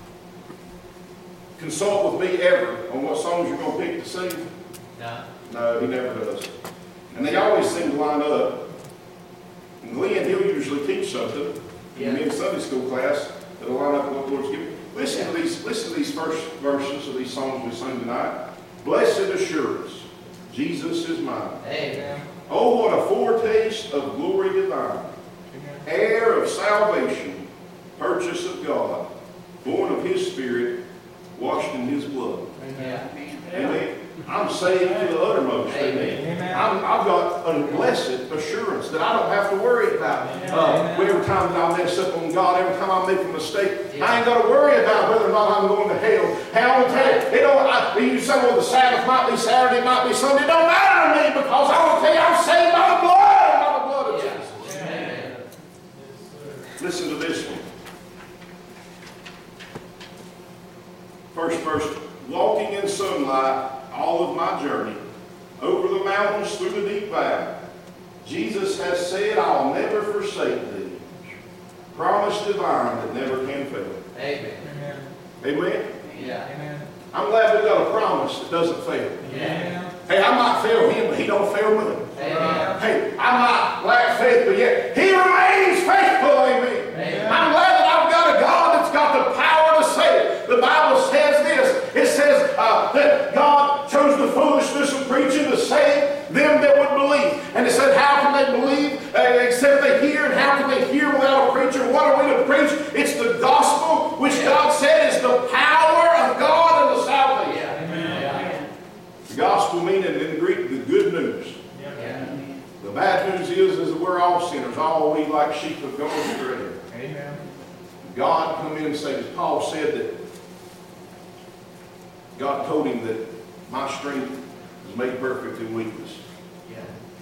consult with me ever on what songs you're going to pick to sing? No. No, he never does. And they always seem to line up. And Glenn, he'll usually teach something Yeah. in Sunday school class that'll line up with what the Lord's given. Listen to these, listen to these first verses of these songs we sung tonight. Blessed assurance, Jesus is mine. Amen. Oh, what a foretaste of glory divine. Heir of salvation, purchase of God, born of His Spirit, washed in His blood. Yeah. Amen. I'm saved to the uttermost. Amen. Amen. I'm, I've got a blessed assurance that I don't have to worry about. Uh, every time that I mess up on God, every time I make a mistake, Yeah. I ain't got to worry about whether or not I'm going to hell. Hey, I want to tell you, it don't, I, you say, well, the Sabbath might be Saturday, it might be Sunday. It don't matter to me, because I want to tell you, I'm saved by the blood, by the blood of Yeah. Jesus. Amen. Listen to this one. First verse, walking in sunlight all of my journey, over the mountains, through the deep valley, Jesus has said, I'll never forsake thee. Promise divine that never can fail. Amen. Amen? Yeah. Amen. I'm glad we got a promise that doesn't fail. Yeah. Hey, I might fail him, but he don't fail me. Amen. Hey, I might lack faith, but yet he remains faithful. Amen. Amen. I'm glad that I've got a God that's got the power to save. The Bible says this. It says uh, that God chose the foolishness of preaching to save them that would believe. And it said, how can they believe uh, except they hear? And how can they hear without a preacher? What are we to preach? It's the gospel, which Yeah. God said is the power of God and the salvation. Yeah. The gospel meaning in Greek, the good news. Yeah. The bad news is, is that we're all sinners. All we like sheep have gone astray. Amen. God come in and say, as Paul said, that God told him that my strength is made perfect in weakness. Yeah.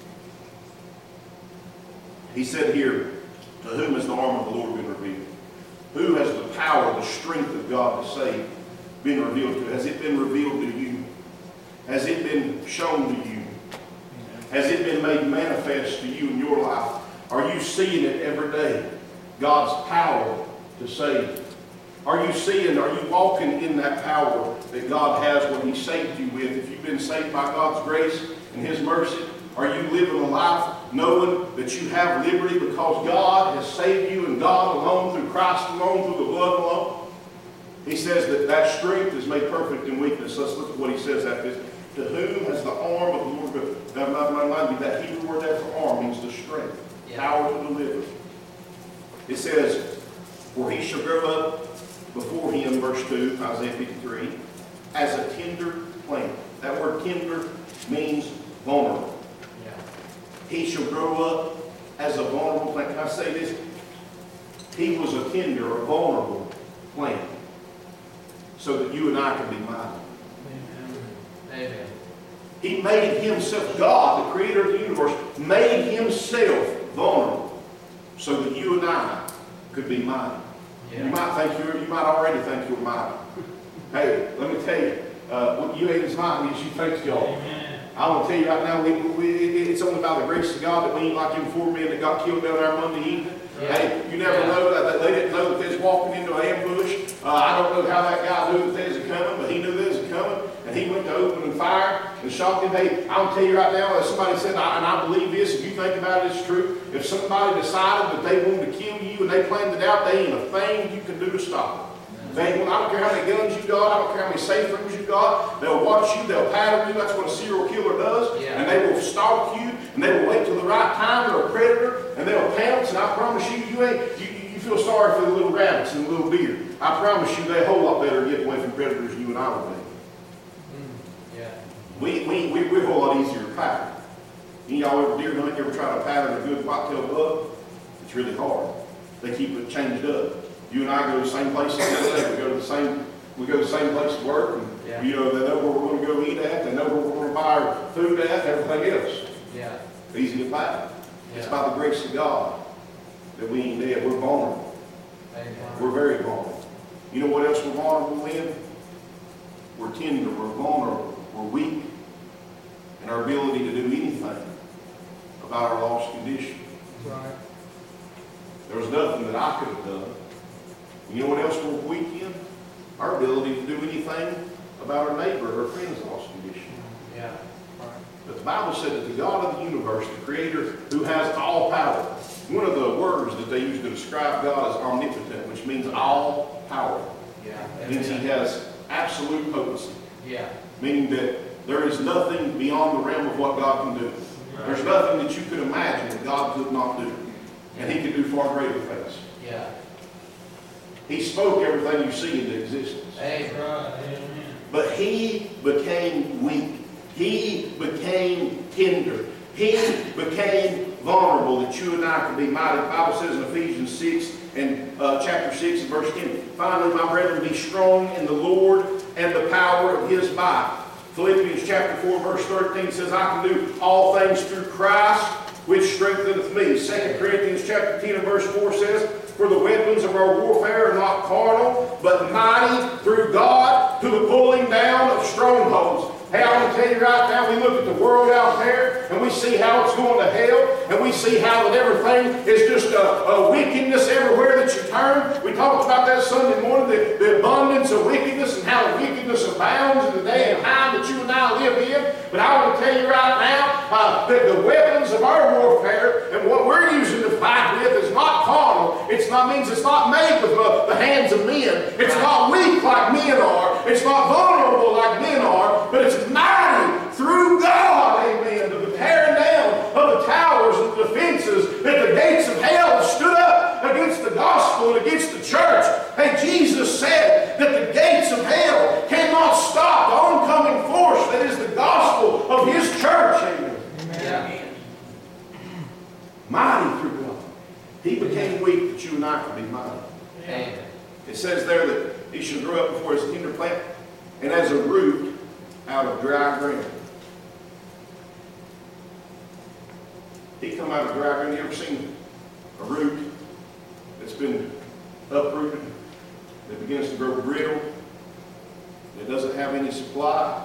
He said here, to whom has the arm of the Lord been revealed? Who has the power, the strength of God to save been revealed to? Has it been revealed to you? Has it been shown to you? Has it been made manifest to you in your life? Are you seeing it every day? God's power to save. Are you seeing, are you walking in that power that God has when He saved you with? If you've been saved by God's grace and His mercy, are you living a life knowing that you have liberty because God has saved you and God alone, through Christ alone, through the blood alone? He says that that strength is made perfect in weakness. Let's look at what He says after this. To whom has the arm of the Lord been? Now, remind me, that Hebrew word there for arm means the strength, Yeah. power to deliver. It says, for He shall grow up before Him, verse two, Isaiah fifty-three, as a tender plant. That word tender means vulnerable. Yeah. He shall grow up as a vulnerable plant. Can I say this? He was a tender, a vulnerable plant, so that you and I can be mighty. Amen. He made Himself, God, the creator of the universe, made Himself vulnerable so that you and I could be mighty. Yeah. You might think you're, you might already think you're mighty. Hey, let me tell you, uh, you ain't as mine as you think you are. I want to tell you right now, we, we, it's only by the grace of God that we ain't like them four men that got killed down there Monday evening. Yeah. Hey, you never Yeah. know that they didn't know that they was walking into an ambush. Uh, I don't know how that guy knew that they was coming, but he knew they was coming, and he went to open fire and shot them. Hey, I'll tell you right now, as somebody said, I, and I believe this, if you think about it, it's true. If somebody decided that they wanted to kill you and they planned it out, they ain't a thing you can do to stop it. They, well, I don't care how many guns you got, I don't care how many safe rooms you got, they'll watch you, they'll pattern you, that's what a serial killer does, Yeah. and they will stalk you, and they will wait till the right time, they're a predator, and they'll pounce, and I promise you, you ain't, you, you feel sorry for the little rabbits and the little deer. I promise you, they're a whole lot better to get away from predators than you and I would be. Mm, yeah. We, we, we, we're a whole lot easier to pattern. You y'all ever deer hunt, you ever try to pattern a good whitetail buck? It's really hard. They keep it changed up. You and I go to the same places every day. We go to the same, we go to the same place to work, and Yeah. you know, they know where we're going to go eat at, they know where we're going to buy our food at, everything else. Yeah. Easy to pattern. It's Yeah. by the grace of God that we ain't dead. We're vulnerable. Amen. We're very vulnerable. You know what else we're vulnerable in? We're tender, we're vulnerable, we're weak in our ability to do anything about our lost condition. Right. There was nothing that I could have done. You know what else we're weak in? Our ability to do anything about our neighbor or friend's lost condition. Yeah. Right. But the Bible said that the God of the universe, the Creator who has all power, one of the words that they use to describe God is omnipotent, which means all power. Yeah. It means He has absolute potency, Yeah. meaning that there is nothing beyond the realm of what God can do. There's nothing that you could imagine that God could not do. And He could do far greater things. Yeah. He spoke everything you see into existence. Amen. But He became weak. He became tender. He became vulnerable that you and I could be mighty. The Bible says in Ephesians six and uh, chapter six and verse ten, finally, my brethren, be strong in the Lord and the power of His might. Philippians chapter four verse thirteen says, I can do all things through Christ, which strengtheneth me. Second Corinthians chapter ten and verse four says, for the weapons of our warfare are not carnal, but mighty through God to the pulling down of strongholds. Hey, I want to tell you right now, we look at the world out there, and we see how it's going to hell, and we see how that everything is just a, a wickedness everywhere that you turn. We talked about that Sunday morning, the, the abundance of wickedness and how the wickedness abounds in the day and time that you and I live in. But I want to tell you right now uh, that the weapons of our warfare and what we're using to fight with is not carnal. It's not means it's not made with uh, the hands of men. It's not weak like men are. It's not vulnerable like men are. But it's mighty through God, amen, to the tearing down of the towers and the defenses that the gates of hell stood up against the gospel and against the church. And Jesus said that the gates of hell cannot stop the oncoming force that is the gospel of His church, amen. Amen. Mighty through God. He became weak that you and I could be mighty. Amen. It says there that He should grow up before His tender plant and as a root out of dry ground. He come out of dry ground. You ever seen a root that's been uprooted, that begins to grow brittle, that doesn't have any supply?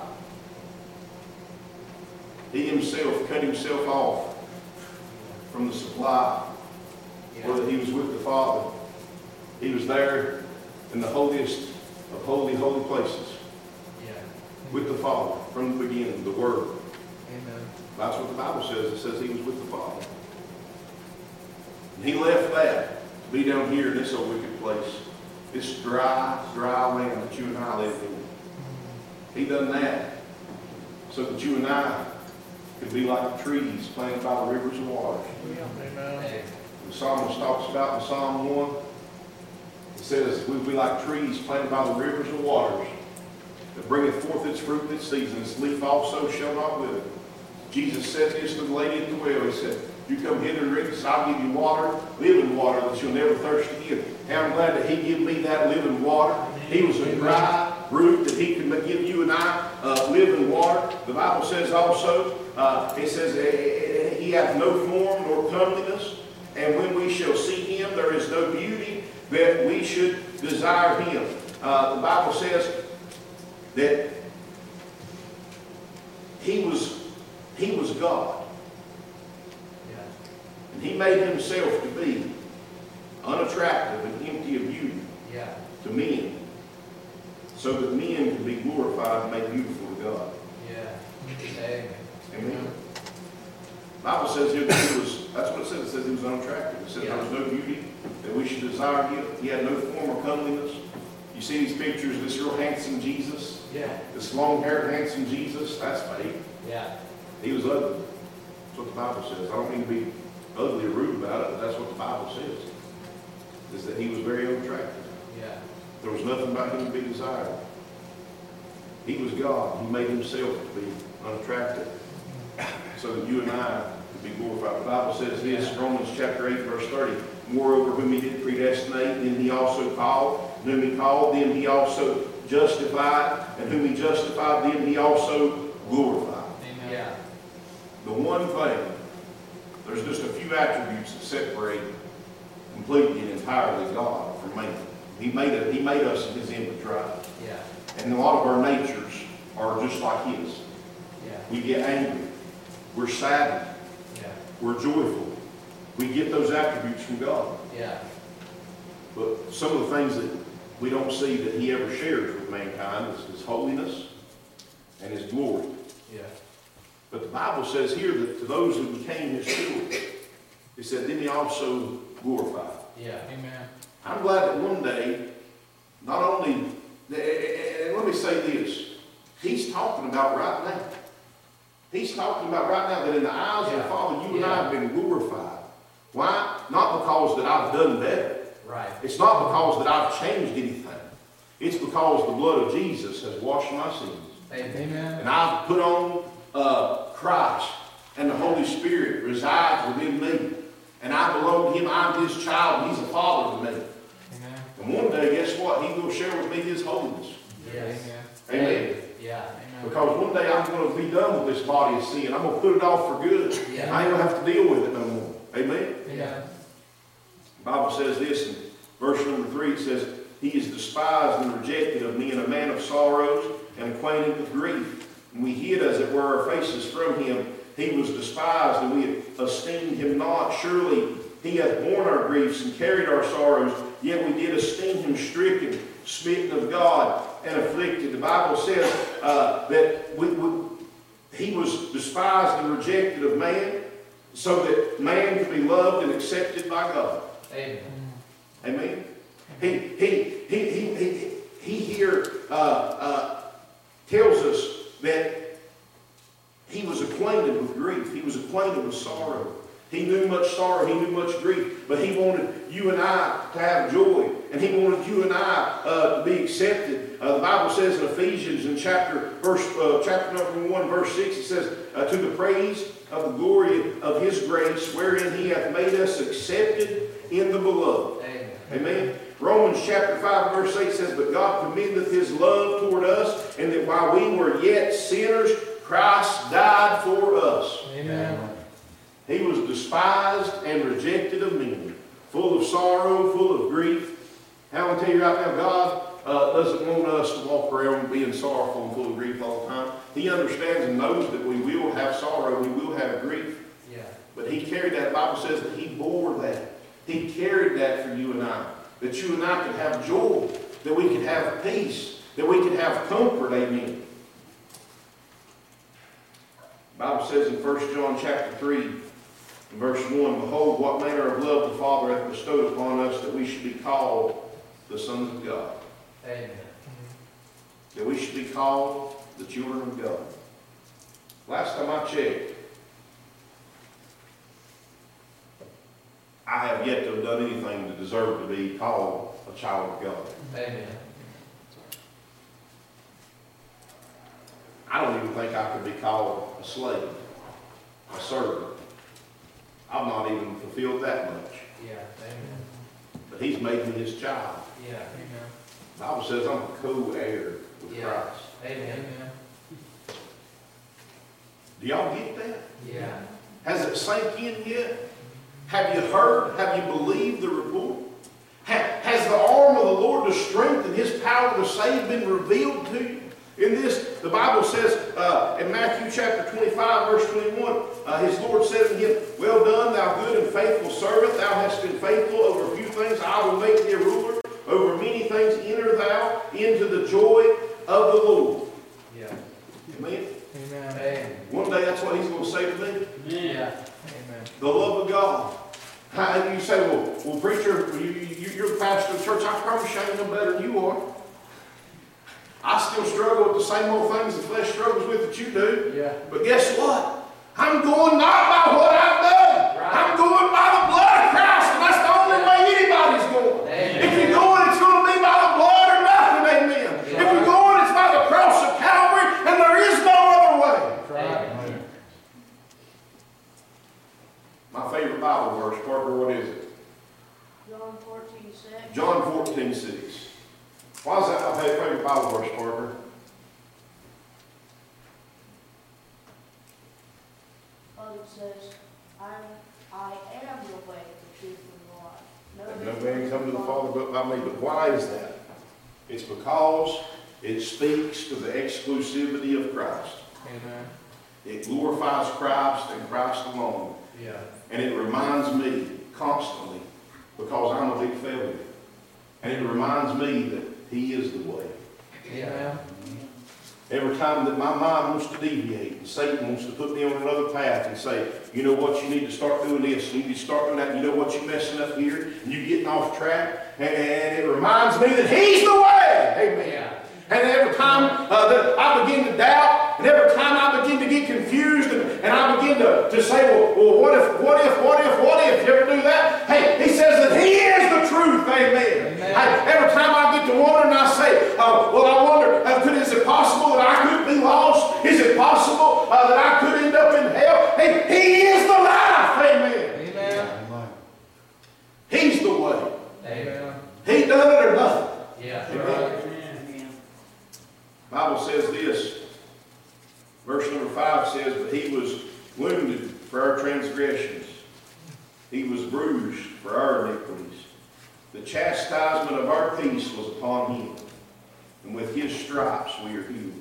He himself cut himself off from the supply, Yeah. whether he was with the Father. He was there in the holiest of holy, holy places Yeah. with the Father from the beginning, the Word. Amen. That's what the Bible says. It says He was with the Father. And He left that to be down here in this old wicked place, this dry, dry land that you and I live in. He done that so that you and I could be like the trees planted by the rivers of water. Amen. The psalmist talks about in Psalm one, it says, we'll be like trees planted by the rivers of waters, that bringeth forth its fruit in its season, its leaf also shall not wither. Jesus said this to the lady at the well. He said, you come hither and drink this, I'll give you water, living water, that you'll never thirst again. And I'm glad that He gave me that living water. He was a dry root that He could give you and I uh, living water. The Bible says also, uh, it says, He hath no form nor comeliness, and when we shall see Him, there is no beauty that we should desire Him. Uh, the Bible says that he was, he was God. Yeah. And he made himself to be unattractive and empty of beauty Yeah. to men, so that men could be glorified and made beautiful to God. Yeah. Amen. Amen. The Bible says here that he was, that's what it says, it says he was unattractive. It says there was no beauty that we should desire him. He had no form or comeliness. You see these pictures of this real handsome Jesus, Yeah. this long-haired handsome Jesus, that's fake. Yeah. He was ugly. That's what the Bible says. I don't mean to be ugly or rude about it, but that's what the Bible says. Is that he was very unattractive. Yeah. There was nothing about him to be desired. He was God. He made himself to be unattractive so that you and I could be glorified. The Bible says this, Romans chapter eight, verse thirty. Moreover, whom he did predestinate, then he also called. And whom he called, then he also justified. And whom he justified, then he also glorified. Amen. Yeah. The one thing, there's just a few attributes that separate completely and entirely God from man. He made it, he made us in his image, right? Yeah. And a lot of our natures are just like his. Yeah. We get angry. We're sad. Yeah. We're joyful. We get those attributes from God. Yeah. But some of the things that we don't see that he ever shares with mankind is his holiness and his glory. Yeah. But the Bible says here that to those who became his children, he said, then he also glorified. Yeah. Amen. I'm glad that one day, not only, and let me say this, he's talking about right now. He's talking about right now that in the eyes of the Father, you and I have been glorified. Why? Not because that I've done better. Right. It's not because that I've changed anything. It's because the blood of Jesus has washed my sins. Amen. And I've put on uh, Christ, and the Holy Spirit resides within me. And I belong to him. I'm his child, and he's a father to me. Amen. And one day, guess what? He will share with me his holiness. Yes. Amen. Yeah. Amen. Because one day I'm going to be done with this body of sin. I'm going to put it off for good. Yeah. I ain't going to have to deal with it no more. Amen. Yeah. The Bible says this in verse number three. It says, he is despised and rejected of men, a man of sorrows and acquainted with grief. And we hid, as it were, our faces from him. He was despised, and we esteemed him not. Surely he hath borne our griefs and carried our sorrows, yet we did esteem him stricken, smitten of God, and afflicted. The Bible says uh, that we, we, he was despised and rejected of man, so that man could be loved and accepted by God. Amen. Amen. He, he, he, he, he, he here uh, uh, tells us that he was acquainted with grief. He was acquainted with sorrow. He knew much sorrow. He knew much grief. But he wanted you and I to have joy. And he wanted you and I uh, to be accepted. Uh, the Bible says in Ephesians in chapter, verse, uh, chapter number one, verse six, it says, uh, to the praise of the glory of his grace, wherein he hath made us accepted in the beloved. Amen. Amen. Romans chapter five, verse eight says, but God commendeth his love toward us, and that while we were yet sinners, Christ died for us. Amen. He was despised and rejected of men, full of sorrow, full of grief. How I tell you right now, God uh, doesn't want us to walk around being sorrowful and full of grief all the time. He understands and knows that we will have sorrow, we will have grief. Yeah. But he carried that. The Bible says that he bore that. He carried that for you and I. That you and I could have joy, that we could have peace, that we could have comfort. Amen. The Bible says in First John chapter three, verse one, behold, what manner of love the Father hath bestowed upon us, that we should be called the sons of God. Amen. That we should be called the children of God. Last time I checked, I have yet to have done anything to deserve to be called a child of God. Amen. I don't even think I could be called a slave, a servant. I've not even fulfilled that much. Yeah. Amen. But he's made me his child. Yeah. Amen. The Bible says I'm a co-heir with Yeah. Christ. Amen. Do y'all get that? Yeah. Has it sank in yet? Have you heard? Have you believed the report? Ha- has the arm of the Lord to strengthen his power to save been revealed to you? In this, the Bible says uh, in Matthew chapter twenty-five, verse twenty-one, uh, his Lord said to him, "Well done, thou good and faithful servant. Thou hast been faithful over a few things. I will make thee a ruler over many things. Enter thou into the joy of the Lord." Yeah. Amen. Amen. One day that's what he's going to say to me. Yeah. Amen. The love of God. How, and you say, well, well preacher, you, you, you're the pastor of the church. I promise you I ain't no better than you are. I still struggle with the same old things the flesh struggles with that you do. Yeah. But guess what? I'm going not by what I've done. Right. I'm going by the blood of Christ, and that's the only way anybody's going. Amen. If you're going, it's going to be by the blood or nothing, amen. Yeah. If you're going, it's by the cross of Calvary, and there is no other way. Amen. My favorite Bible verse, Parker, what is it? John fourteen six. John fourteen six. Why is that my favorite Bible verse, Parker? Father says, I, I am the way, the truth, and the life. And no man come to the Father but by me. But why is that? It's because it speaks to the exclusivity of Christ. Amen. It glorifies Christ and Christ alone. Yeah. And it reminds me constantly, because I'm a big failure, and it reminds me that He is the way. Yeah. Every time that my mind wants to deviate, and Satan wants to put me on another path and say, you know what, you need to start doing this, you need to start doing that, you know what, you're messing up here, and you're getting off track, and, and it reminds me that He's the way. Amen. Yeah. And every time uh, that I begin to doubt, and every time I begin to get confused, and, and I begin to, to say, well, well, what if, what if, what if, what if, you ever do that? Hey, He says that He is the truth, amen. Amen. I, every time I get to wondering, I say, uh, well, I wonder, uh, could, is it possible that I could be lost? Is it possible uh, that I could end up in hell? Hey, He is the life, amen. Amen. He's the way. Amen. He done it or nothing. Yeah. Amen. Bible says this, verse number five says, but He was wounded for our transgressions. He was bruised for our iniquities. The chastisement of our peace was upon Him, and with His stripes we are healed.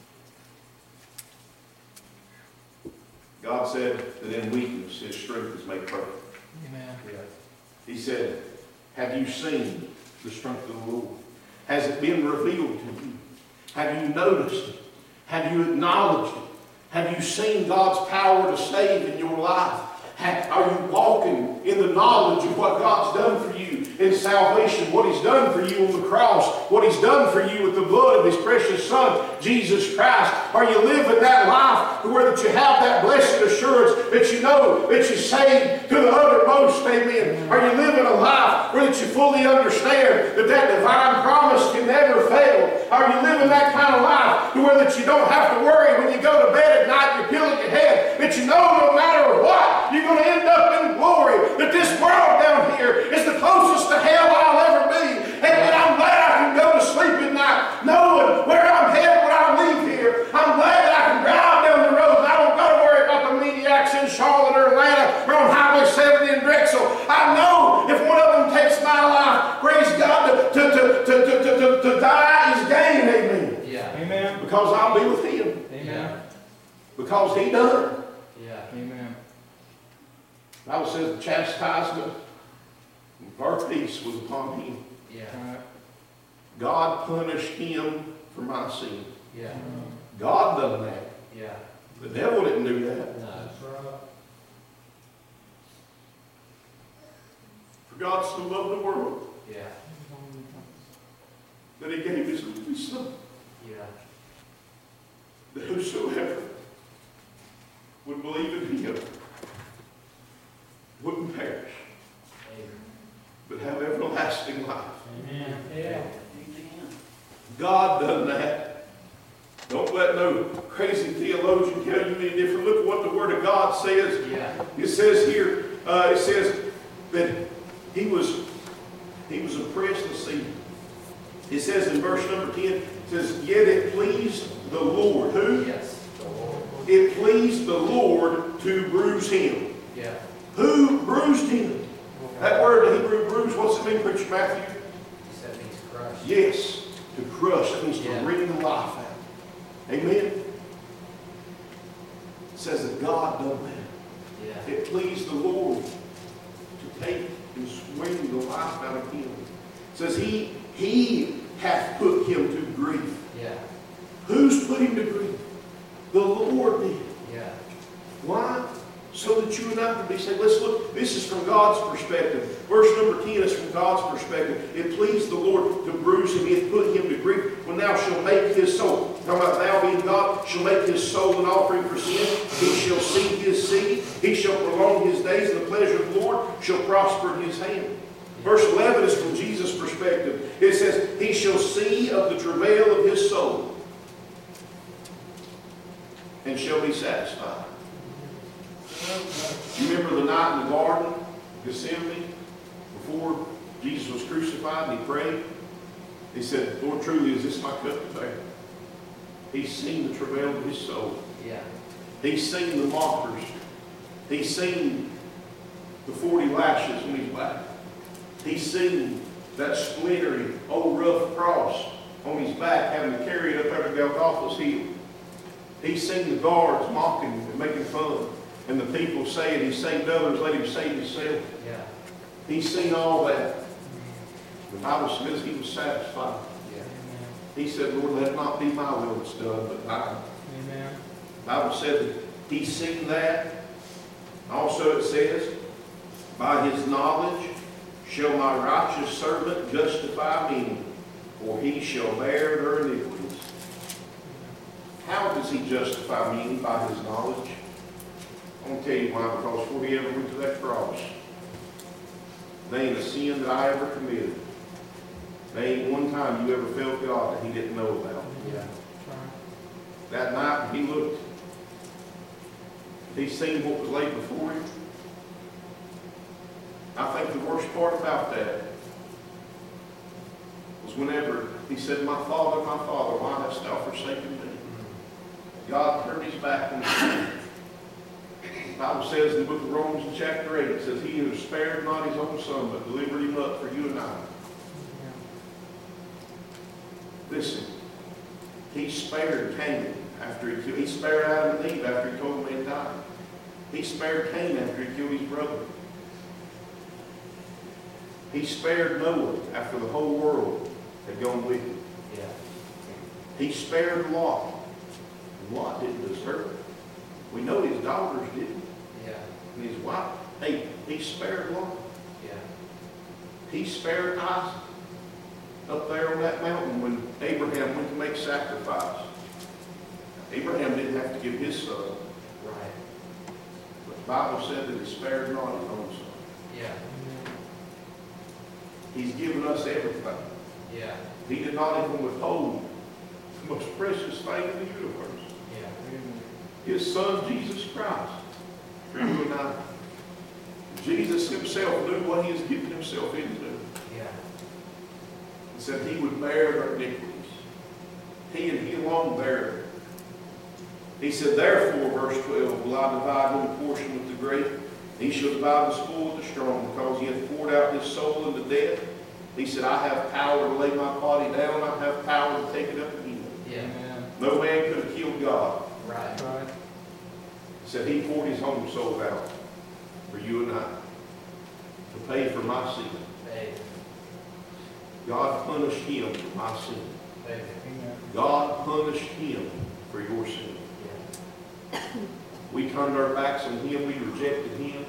God said that in weakness His strength is made perfect. Amen. Yeah. He said, have you seen the strength of the Lord? Has it been revealed to you? Have you noticed it? Have you acknowledged it? Have you seen God's power to save in your life? Have, are you walking in the knowledge of what God's done for you in salvation, what He's done for you on the cross, what He's done for you with the blood of His precious Son, Jesus Christ? Are you living that life to where that you have that blessed assurance that you know that you're saved to the uttermost? Amen. Are you living a life where that you fully understand that that divine promise can never fail? Are you living that kind of life to where that you don't have to worry when you go to bed at night, you're peeling your head, that you know no matter what, you're going to end up in glory, that this world down here is the closest to hell I'll ever be, and, and I'm glad I can go to sleep at night knowing where I'm headed when I leave here. I'm glad that I can drive down the road and I don't got to worry about the maniacs in Charlotte or Atlanta or on Highway seventy in Drexel. I know if one of them takes my life, praise God, to, to, to, to, to, to, to, to die is gain, amen. Yeah. Amen. Because I'll be with Him. Amen. Because He done it. Yeah. Amen. The Bible says the chastisement of our peace was upon Him. Yeah. God punished Him for my sin. Yeah. God done that. Yeah. The devil didn't do that. No. For God so loved the world Yeah. that He gave His only Son, Yeah. that whosoever would believe in Him wouldn't perish, Amen. but have everlasting life. Amen. Yeah. God done that. Don't let no crazy theologian tell you any different. Look at what the Word of God says. Yeah. It says here, uh, it says that He was He was oppressed. Let's see. It says in verse number ten, it says, yet it pleased the Lord. Who? Yes. The Lord. It pleased the Lord to bruise Him. Yeah. Who bruised Him? That word, the Hebrew bruise, what's it mean, Preacher Matthew? That means crushed. Yes, to crush. That means to Yeah. wring the life out. Amen? It says that God done that. Yeah. It pleased the Lord to take and swing the life out of him. It says he, he hath put him to grief. Yeah. Who's put him to grief? The Lord did. Yeah. Why? So that you and I can be saved. Let's look. This is from God's perspective. Verse number ten is from God's perspective. It pleased the Lord to bruise him. He hath put him to grief. When thou shalt make his soul. Talking about thou being God, shall make his soul an offering for sin. He shall see his seed. He shall prolong his days. And the pleasure of the Lord shall prosper in his hand. Verse eleven is from Jesus' perspective. It says, he shall see of the travail of his soul. And shall be satisfied. You remember the night in the garden, Gethsemane, before Jesus was crucified, and he prayed? He said, Lord, truly is this my cup to bear? He's seen the travail of his soul. Yeah. He's seen the mockers. He's seen the forty lashes on his back. He's seen that splintery, old rough cross on his back, having to carry it up over Golgotha's heel. He's seen the guards mocking and making fun. And the people saying, he saved others, let him save himself. Yeah. He's seen all that. The Bible says he was satisfied. Yeah. He said, Lord, let it not be my will that's done, but thine. Amen. The Bible said that he's seen that. Also it says, by his knowledge shall my righteous servant justify many, for he shall bear their iniquities. How does he justify many? By his knowledge. I'm going to tell you why, because before he ever went to that cross, there ain't a sin that I ever committed. There ain't one time you ever felt God that he didn't know about. Yeah. That night when he looked, he seen what was laid before him. I think the worst part about that was whenever he said, my Father, my Father, why hast thou forsaken me? God turned his back on him. The Bible says in the book of Romans in chapter eight, it says, he who spared not his own son, but delivered him up for you and I. Listen, he spared Cain after he killed, he spared Adam and Eve after he told them they'd die. He spared Cain after he killed his brother. He spared Noah after the whole world had gone wicked. Yeah. He spared Lot. And Lot didn't deserve it. We know his daughters didn't. Yeah. And his wife. Hey, he spared Lot. Yeah. He spared Isaac up there on that mountain when Abraham went to make sacrifice. Abraham didn't have to give his son. Right. But the Bible said that he spared not his own son. Yeah. He's given us everything. Yeah. He did not even withhold the most precious thing in the universe. Yeah. His son, Jesus Christ, for you and I. Jesus himself knew what he has given himself into. Yeah. He said he would bear our iniquities. He and he alone bare it. He said, therefore, verse twelve, will I divide him a portion with the great? He shall divide the spoil with the strong, because he hath poured out his soul into death. He said, I have power to lay my body down. I have power to take it up again. Yeah. No man could have killed God. Right. Right. He said he poured his own soul out for you and I to pay for my sin. Hey. God punished him for my sin. Hey. God punished him for your sin. Yeah. We turned our backs on him. We rejected him.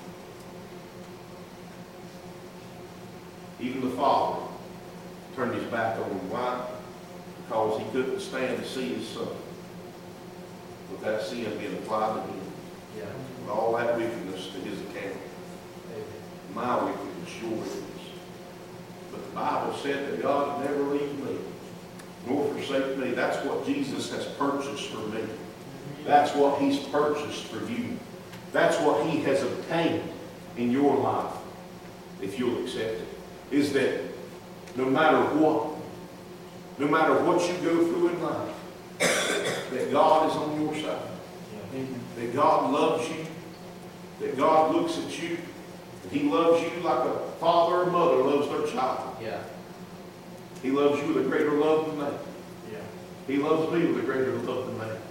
Even the Father turned his back on him. Why? Because he couldn't stand to see his son with that sin being applied to him. Yeah. With all that wickedness to his account. Hey. My wickedness, your wickedness. But the Bible said that God would never leave me, nor forsake me. That's what Jesus has purchased for me. That's what he's purchased for you. That's what he has obtained in your life, if you'll accept it. Is that no matter what, no matter what you go through in life, that God is on your side. That God loves you. That God looks at you. And he loves you like a father or mother loves their child. Yeah. He loves you with a greater love than that. Yeah. He loves me with a greater love than man.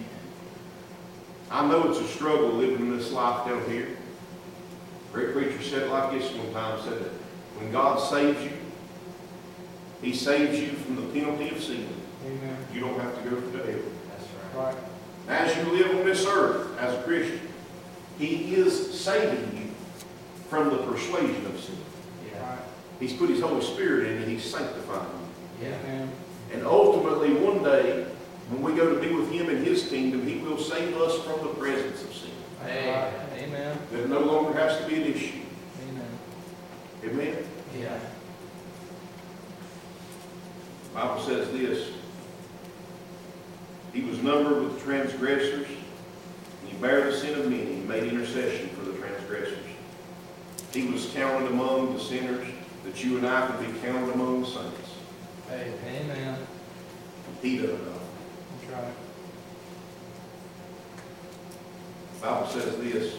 I know it's a struggle living in this life down here. A great preacher said it like this one time, said that when God saves you, He saves you from the penalty of sin. Amen. You don't have to go to hell. That's right. Right. As you live on this earth as a Christian, He is saving you from the persuasion of sin. Yeah. Right. He's put His Holy Spirit in you. He's sanctifying you. Yeah. Amen. And ultimately, one day, when we go to be with Him in His kingdom, He will save us from the presence of sin. Amen. Amen. That no longer has to be an issue. Amen. Amen? Yeah. The Bible says this. He was numbered with the transgressors, and He bare the sin of many. He made intercession for the transgressors. He was counted among the sinners, that you and I could be counted among the saints. Amen. He done it all. That's right. The Bible says this.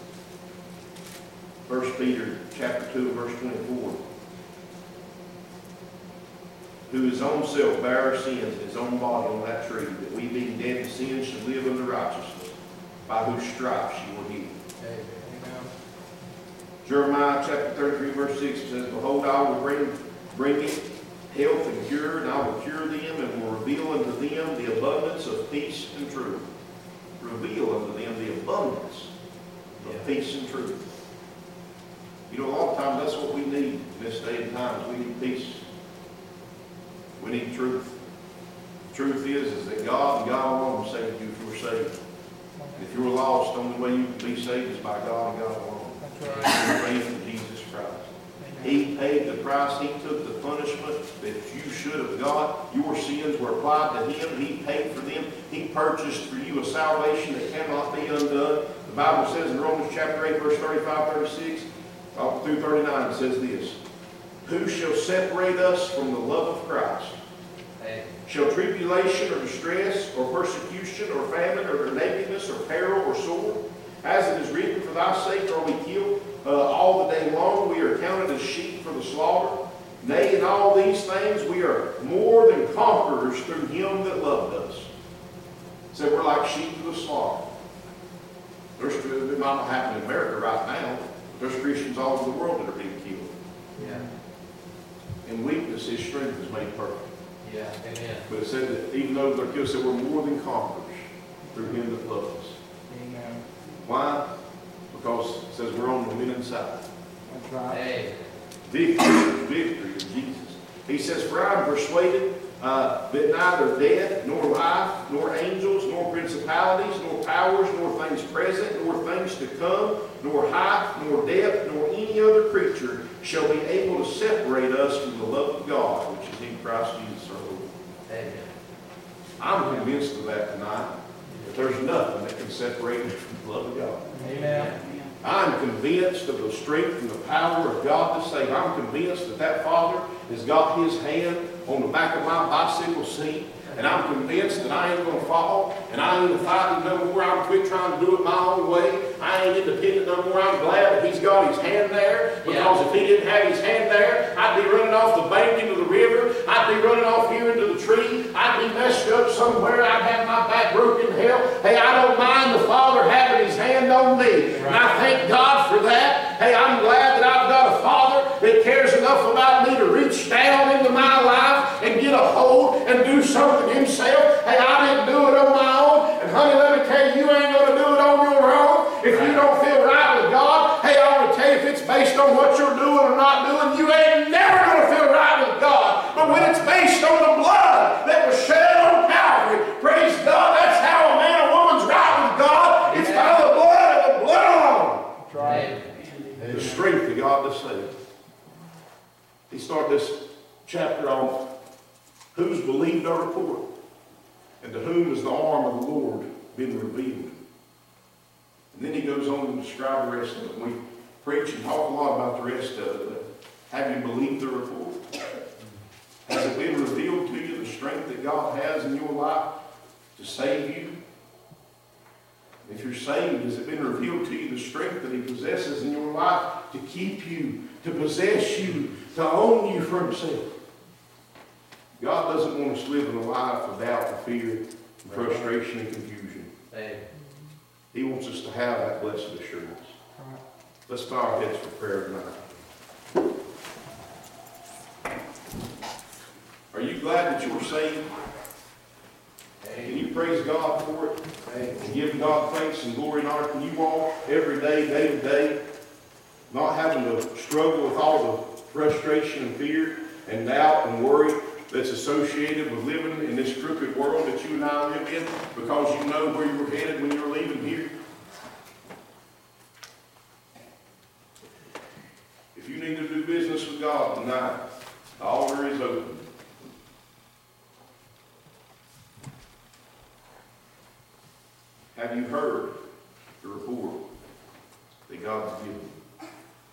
First Peter chapter two, verse twenty-four. Who his own self bare our sins in his own body on that tree, that we being dead in sin should live unto righteousness, by whose stripes you were healed. Amen. Jeremiah chapter thirty-three, verse six says, Behold, I will bring, bring it health and cure, and I will cure them, and will reveal unto them the abundance of peace and truth. Reveal unto them the abundance of Yeah. peace and truth. You know, a lot of times that's what we need in this day and time, is we need peace. We need truth. The truth is, is that God and God alone saved you if you were saved. If you were lost, the only way you can be saved is by God and God alone. That's right. Through faith in Jesus Christ. Amen. He paid the price. He took the punishment that you should have got. Your sins were applied to Him. He paid for them. He purchased for you a salvation that cannot be undone. The Bible says in Romans chapter eight, verse thirty-five, thirty-six, up through thirty-nine, it says this. Who shall separate us from the love of Christ? Hey. Shall tribulation or distress or persecution or famine or nakedness or peril or sword? As it is written, for thy sake are we killed uh, all the day long. We are counted as sheep for the slaughter. Nay, in all these things we are more than conquerors through Him that loved us. So we're like sheep for the slaughter. There's, it might not happen in America right now, but there's Christians all over the world that are being killed. Yeah. In weakness, His strength is made perfect. Yeah. Amen. But it said that even though they're killed, it said we're more than conquerors through Him that loves us. Amen. Why? Because it says we're on the winning side. That's right. Hey. Victory, victory in Jesus. He says, for I am persuaded uh, that neither death, nor life, nor angels, nor principalities, nor powers, nor things present, nor things to come, nor height, nor depth, nor any other creature shall be able to separate us from the love of God, which is in Christ Jesus our Lord. Amen. I'm convinced of that tonight, that there's nothing that can separate me from the love of God. Amen. I'm convinced of the strength and the power of God to save. I'm convinced that that Father has got His hand on the back of my bicycle seat, and I'm convinced that I ain't going to fall, and I ain't fighting no more. I'm quit trying to do it my own way. I ain't independent no more. I'm glad that He's got His hand there, because Yeah. if He didn't have His hand there, I'd be running off the bank into the river. I'd be running off here into the tree. I'd be messed up somewhere. I'd have my back broken in hell. Hey, I don't mind the Father having His hand on me, and I thank God for that. Hey, I'm glad that I've got a Father that cares enough about me to reach down into my life and get a hold and do something Himself. Hey, I didn't do it on my own. And honey, let me tell you, you ain't going to do it on your own. If you don't feel right with God, hey, I want to tell you, if it's based on what you're doing or not doing, you ain't never going to feel right with God. But when it's based on the blood that was shed on Calvary, praise God, that's how a man or woman's right with God. It's by the blood and the blood alone. That's right. The strength of God to save. He started this chapter on who's believed our report, and to whom has the arm of the Lord been revealed. And then he goes on to describe the rest of it. We preach and talk a lot about the rest of it, but have you believed the report? Has it been revealed to you the strength that God has in your life to save you? If you're saved, has it been revealed to you the strength that He possesses in your life to keep you, to possess you, to own you for Himself? God doesn't want us living a life of doubt and fear and frustration and confusion. Amen. He wants us to have that blessed assurance. Right. Let's bow our heads for prayer tonight. Are you glad that you were saved? Can you praise God for it? And give God thanks and glory and honor? Can you walk every day, day to day, not having to struggle with all the frustration and fear and doubt and worry that's associated with living in this crooked world that you and I live in, because you know where you were headed when you were leaving here? If you need to do business with God tonight, the altar is open. Have you heard the report that God has given you?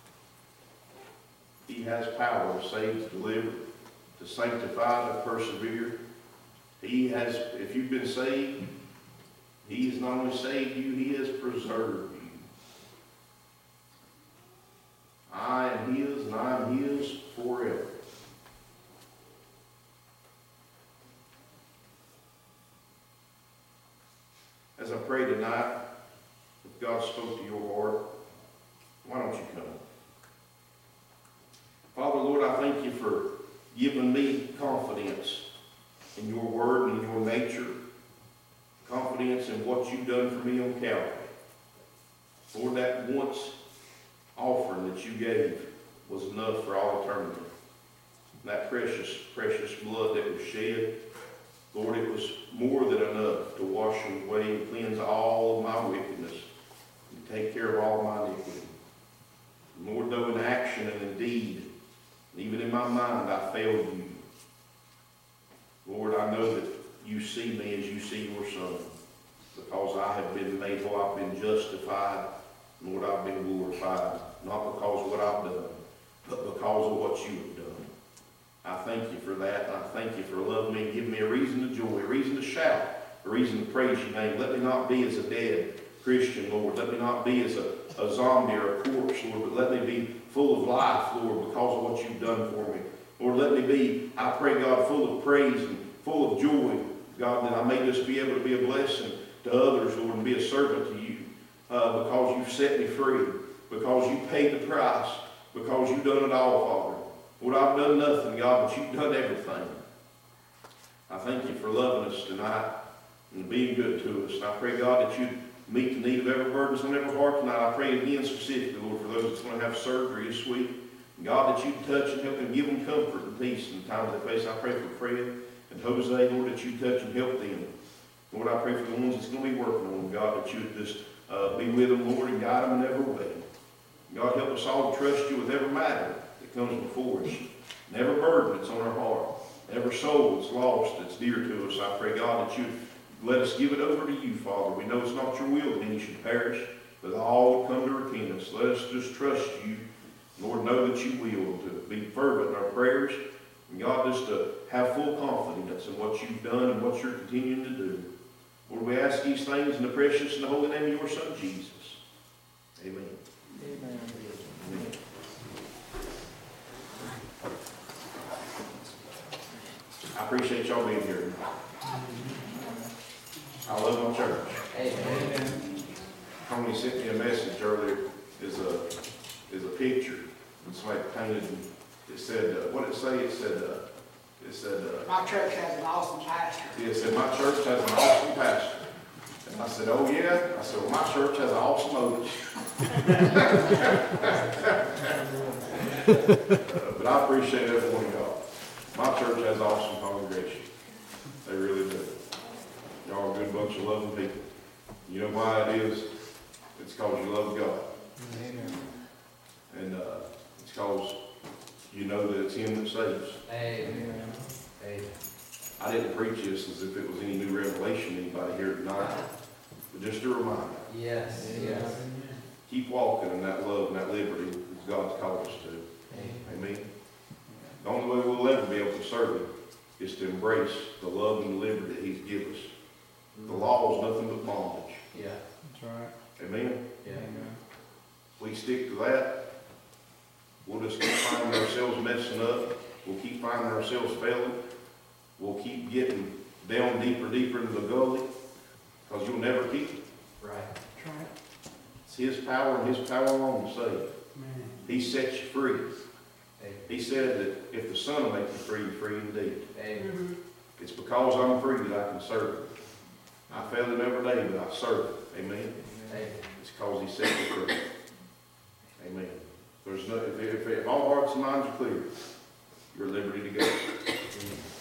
He has power to save, to deliver, to sanctify, to persevere. He has, if you've been saved, He has not only saved you, He has preserved you. I am His, and I am His forever. As I pray tonight, if God spoke to your heart, why don't you come? Father, Lord, I thank you for giving me confidence in your word and in your nature, confidence in what you've done for me on Calvary. Lord, that once offering that you gave was enough for all eternity. And that precious, precious blood that was shed, Lord, it was more than enough to wash away and cleanse all of my wickedness and take care of all my iniquity. Lord, though in action and in deed, and even in my mind, I failed you. Lord, I know that you see me as you see your Son, because I have been made whole, I've been justified, Lord, I've been glorified, not because of what I've done, but because of what you have done. I thank you for that, and I thank you for loving me and giving me a reason to joy, a reason to shout, a reason to praise your name. Let me not be as a dead Christian, Lord. Let me not be as a, a zombie or a corpse, Lord, but let me be full of life, Lord, because of what you've done for me. Lord, let me be, I pray, God, full of praise and full of joy, God, that I may just be able to be a blessing to others, Lord, and be a servant to you, uh, because you've set me free, because you paid the price, because you've done it all, Father. Lord, I've done nothing, God, but you've done everything. I thank you for loving us tonight and being good to us. And I pray, God, that you'd meet the need of every burden on every heart tonight. I pray again specifically, Lord, for those that's going to have surgery this week. And God, that you'd touch and help them, give them comfort and peace in the times they face. I pray for Fred and Jose, Lord, that you touch and help them. Lord, I pray for the ones that's going to be working on them, God, that you'd just uh, be with them, Lord, and guide them in every way. God, help us all to trust you with every matter that comes before us, and every burden that's on our heart, every soul that's lost that's dear to us. I pray, God, that you let us give it over to you, Father. We know it's not your will that any should perish, but all will come to repentance. Let us just trust you. Lord, know that you will, to be fervent in our prayers, and God, just to have full confidence in what you've done and what you're continuing to do. Lord, we ask these things in the precious and the holy name of your Son, Jesus. Amen. Amen. Amen. I appreciate y'all being here. I love my church. Amen. Tony sent me a message earlier. Is a is a picture. And somebody painted. And it said, uh, what did it say? It said, uh, it said. Uh, My church has an awesome pastor. it said my church has an awesome pastor. And I said, oh yeah. I said, well, my church has an awesome Otis. uh, but I appreciate every one of y'all. My church has an awesome congregation. They really do. Y'all are a good bunch of loving people. You know why it is? It's because you love God. Amen. And uh, it's because you know that it's Him that saves. Amen. Amen. I didn't preach this as if it was any new revelation to anybody here tonight, but just a reminder. Yes, yes. Keep walking in that love and that liberty that God's called us to. Amen. The only way we'll ever be able to serve Him is to embrace the love and the liberty that He's given us. The law is nothing but bondage. Yeah. That's right. Amen. Yeah. Amen. If we stick to that, we'll just keep finding ourselves messing up. We'll keep finding ourselves failing. will keep getting down deeper, deeper into the gully, because you'll never keep it. Right. Try it. It's His power and His power alone to save. Man. He sets you free. Amen. He said that if the Son will make you free, you're free indeed. Amen. It's because I'm free that I can serve Him. I fail Him every day, but I serve Him. Amen. Amen. It's because He set me free. Amen. There's no, if, if, if all hearts and minds are clear, you're at liberty to go.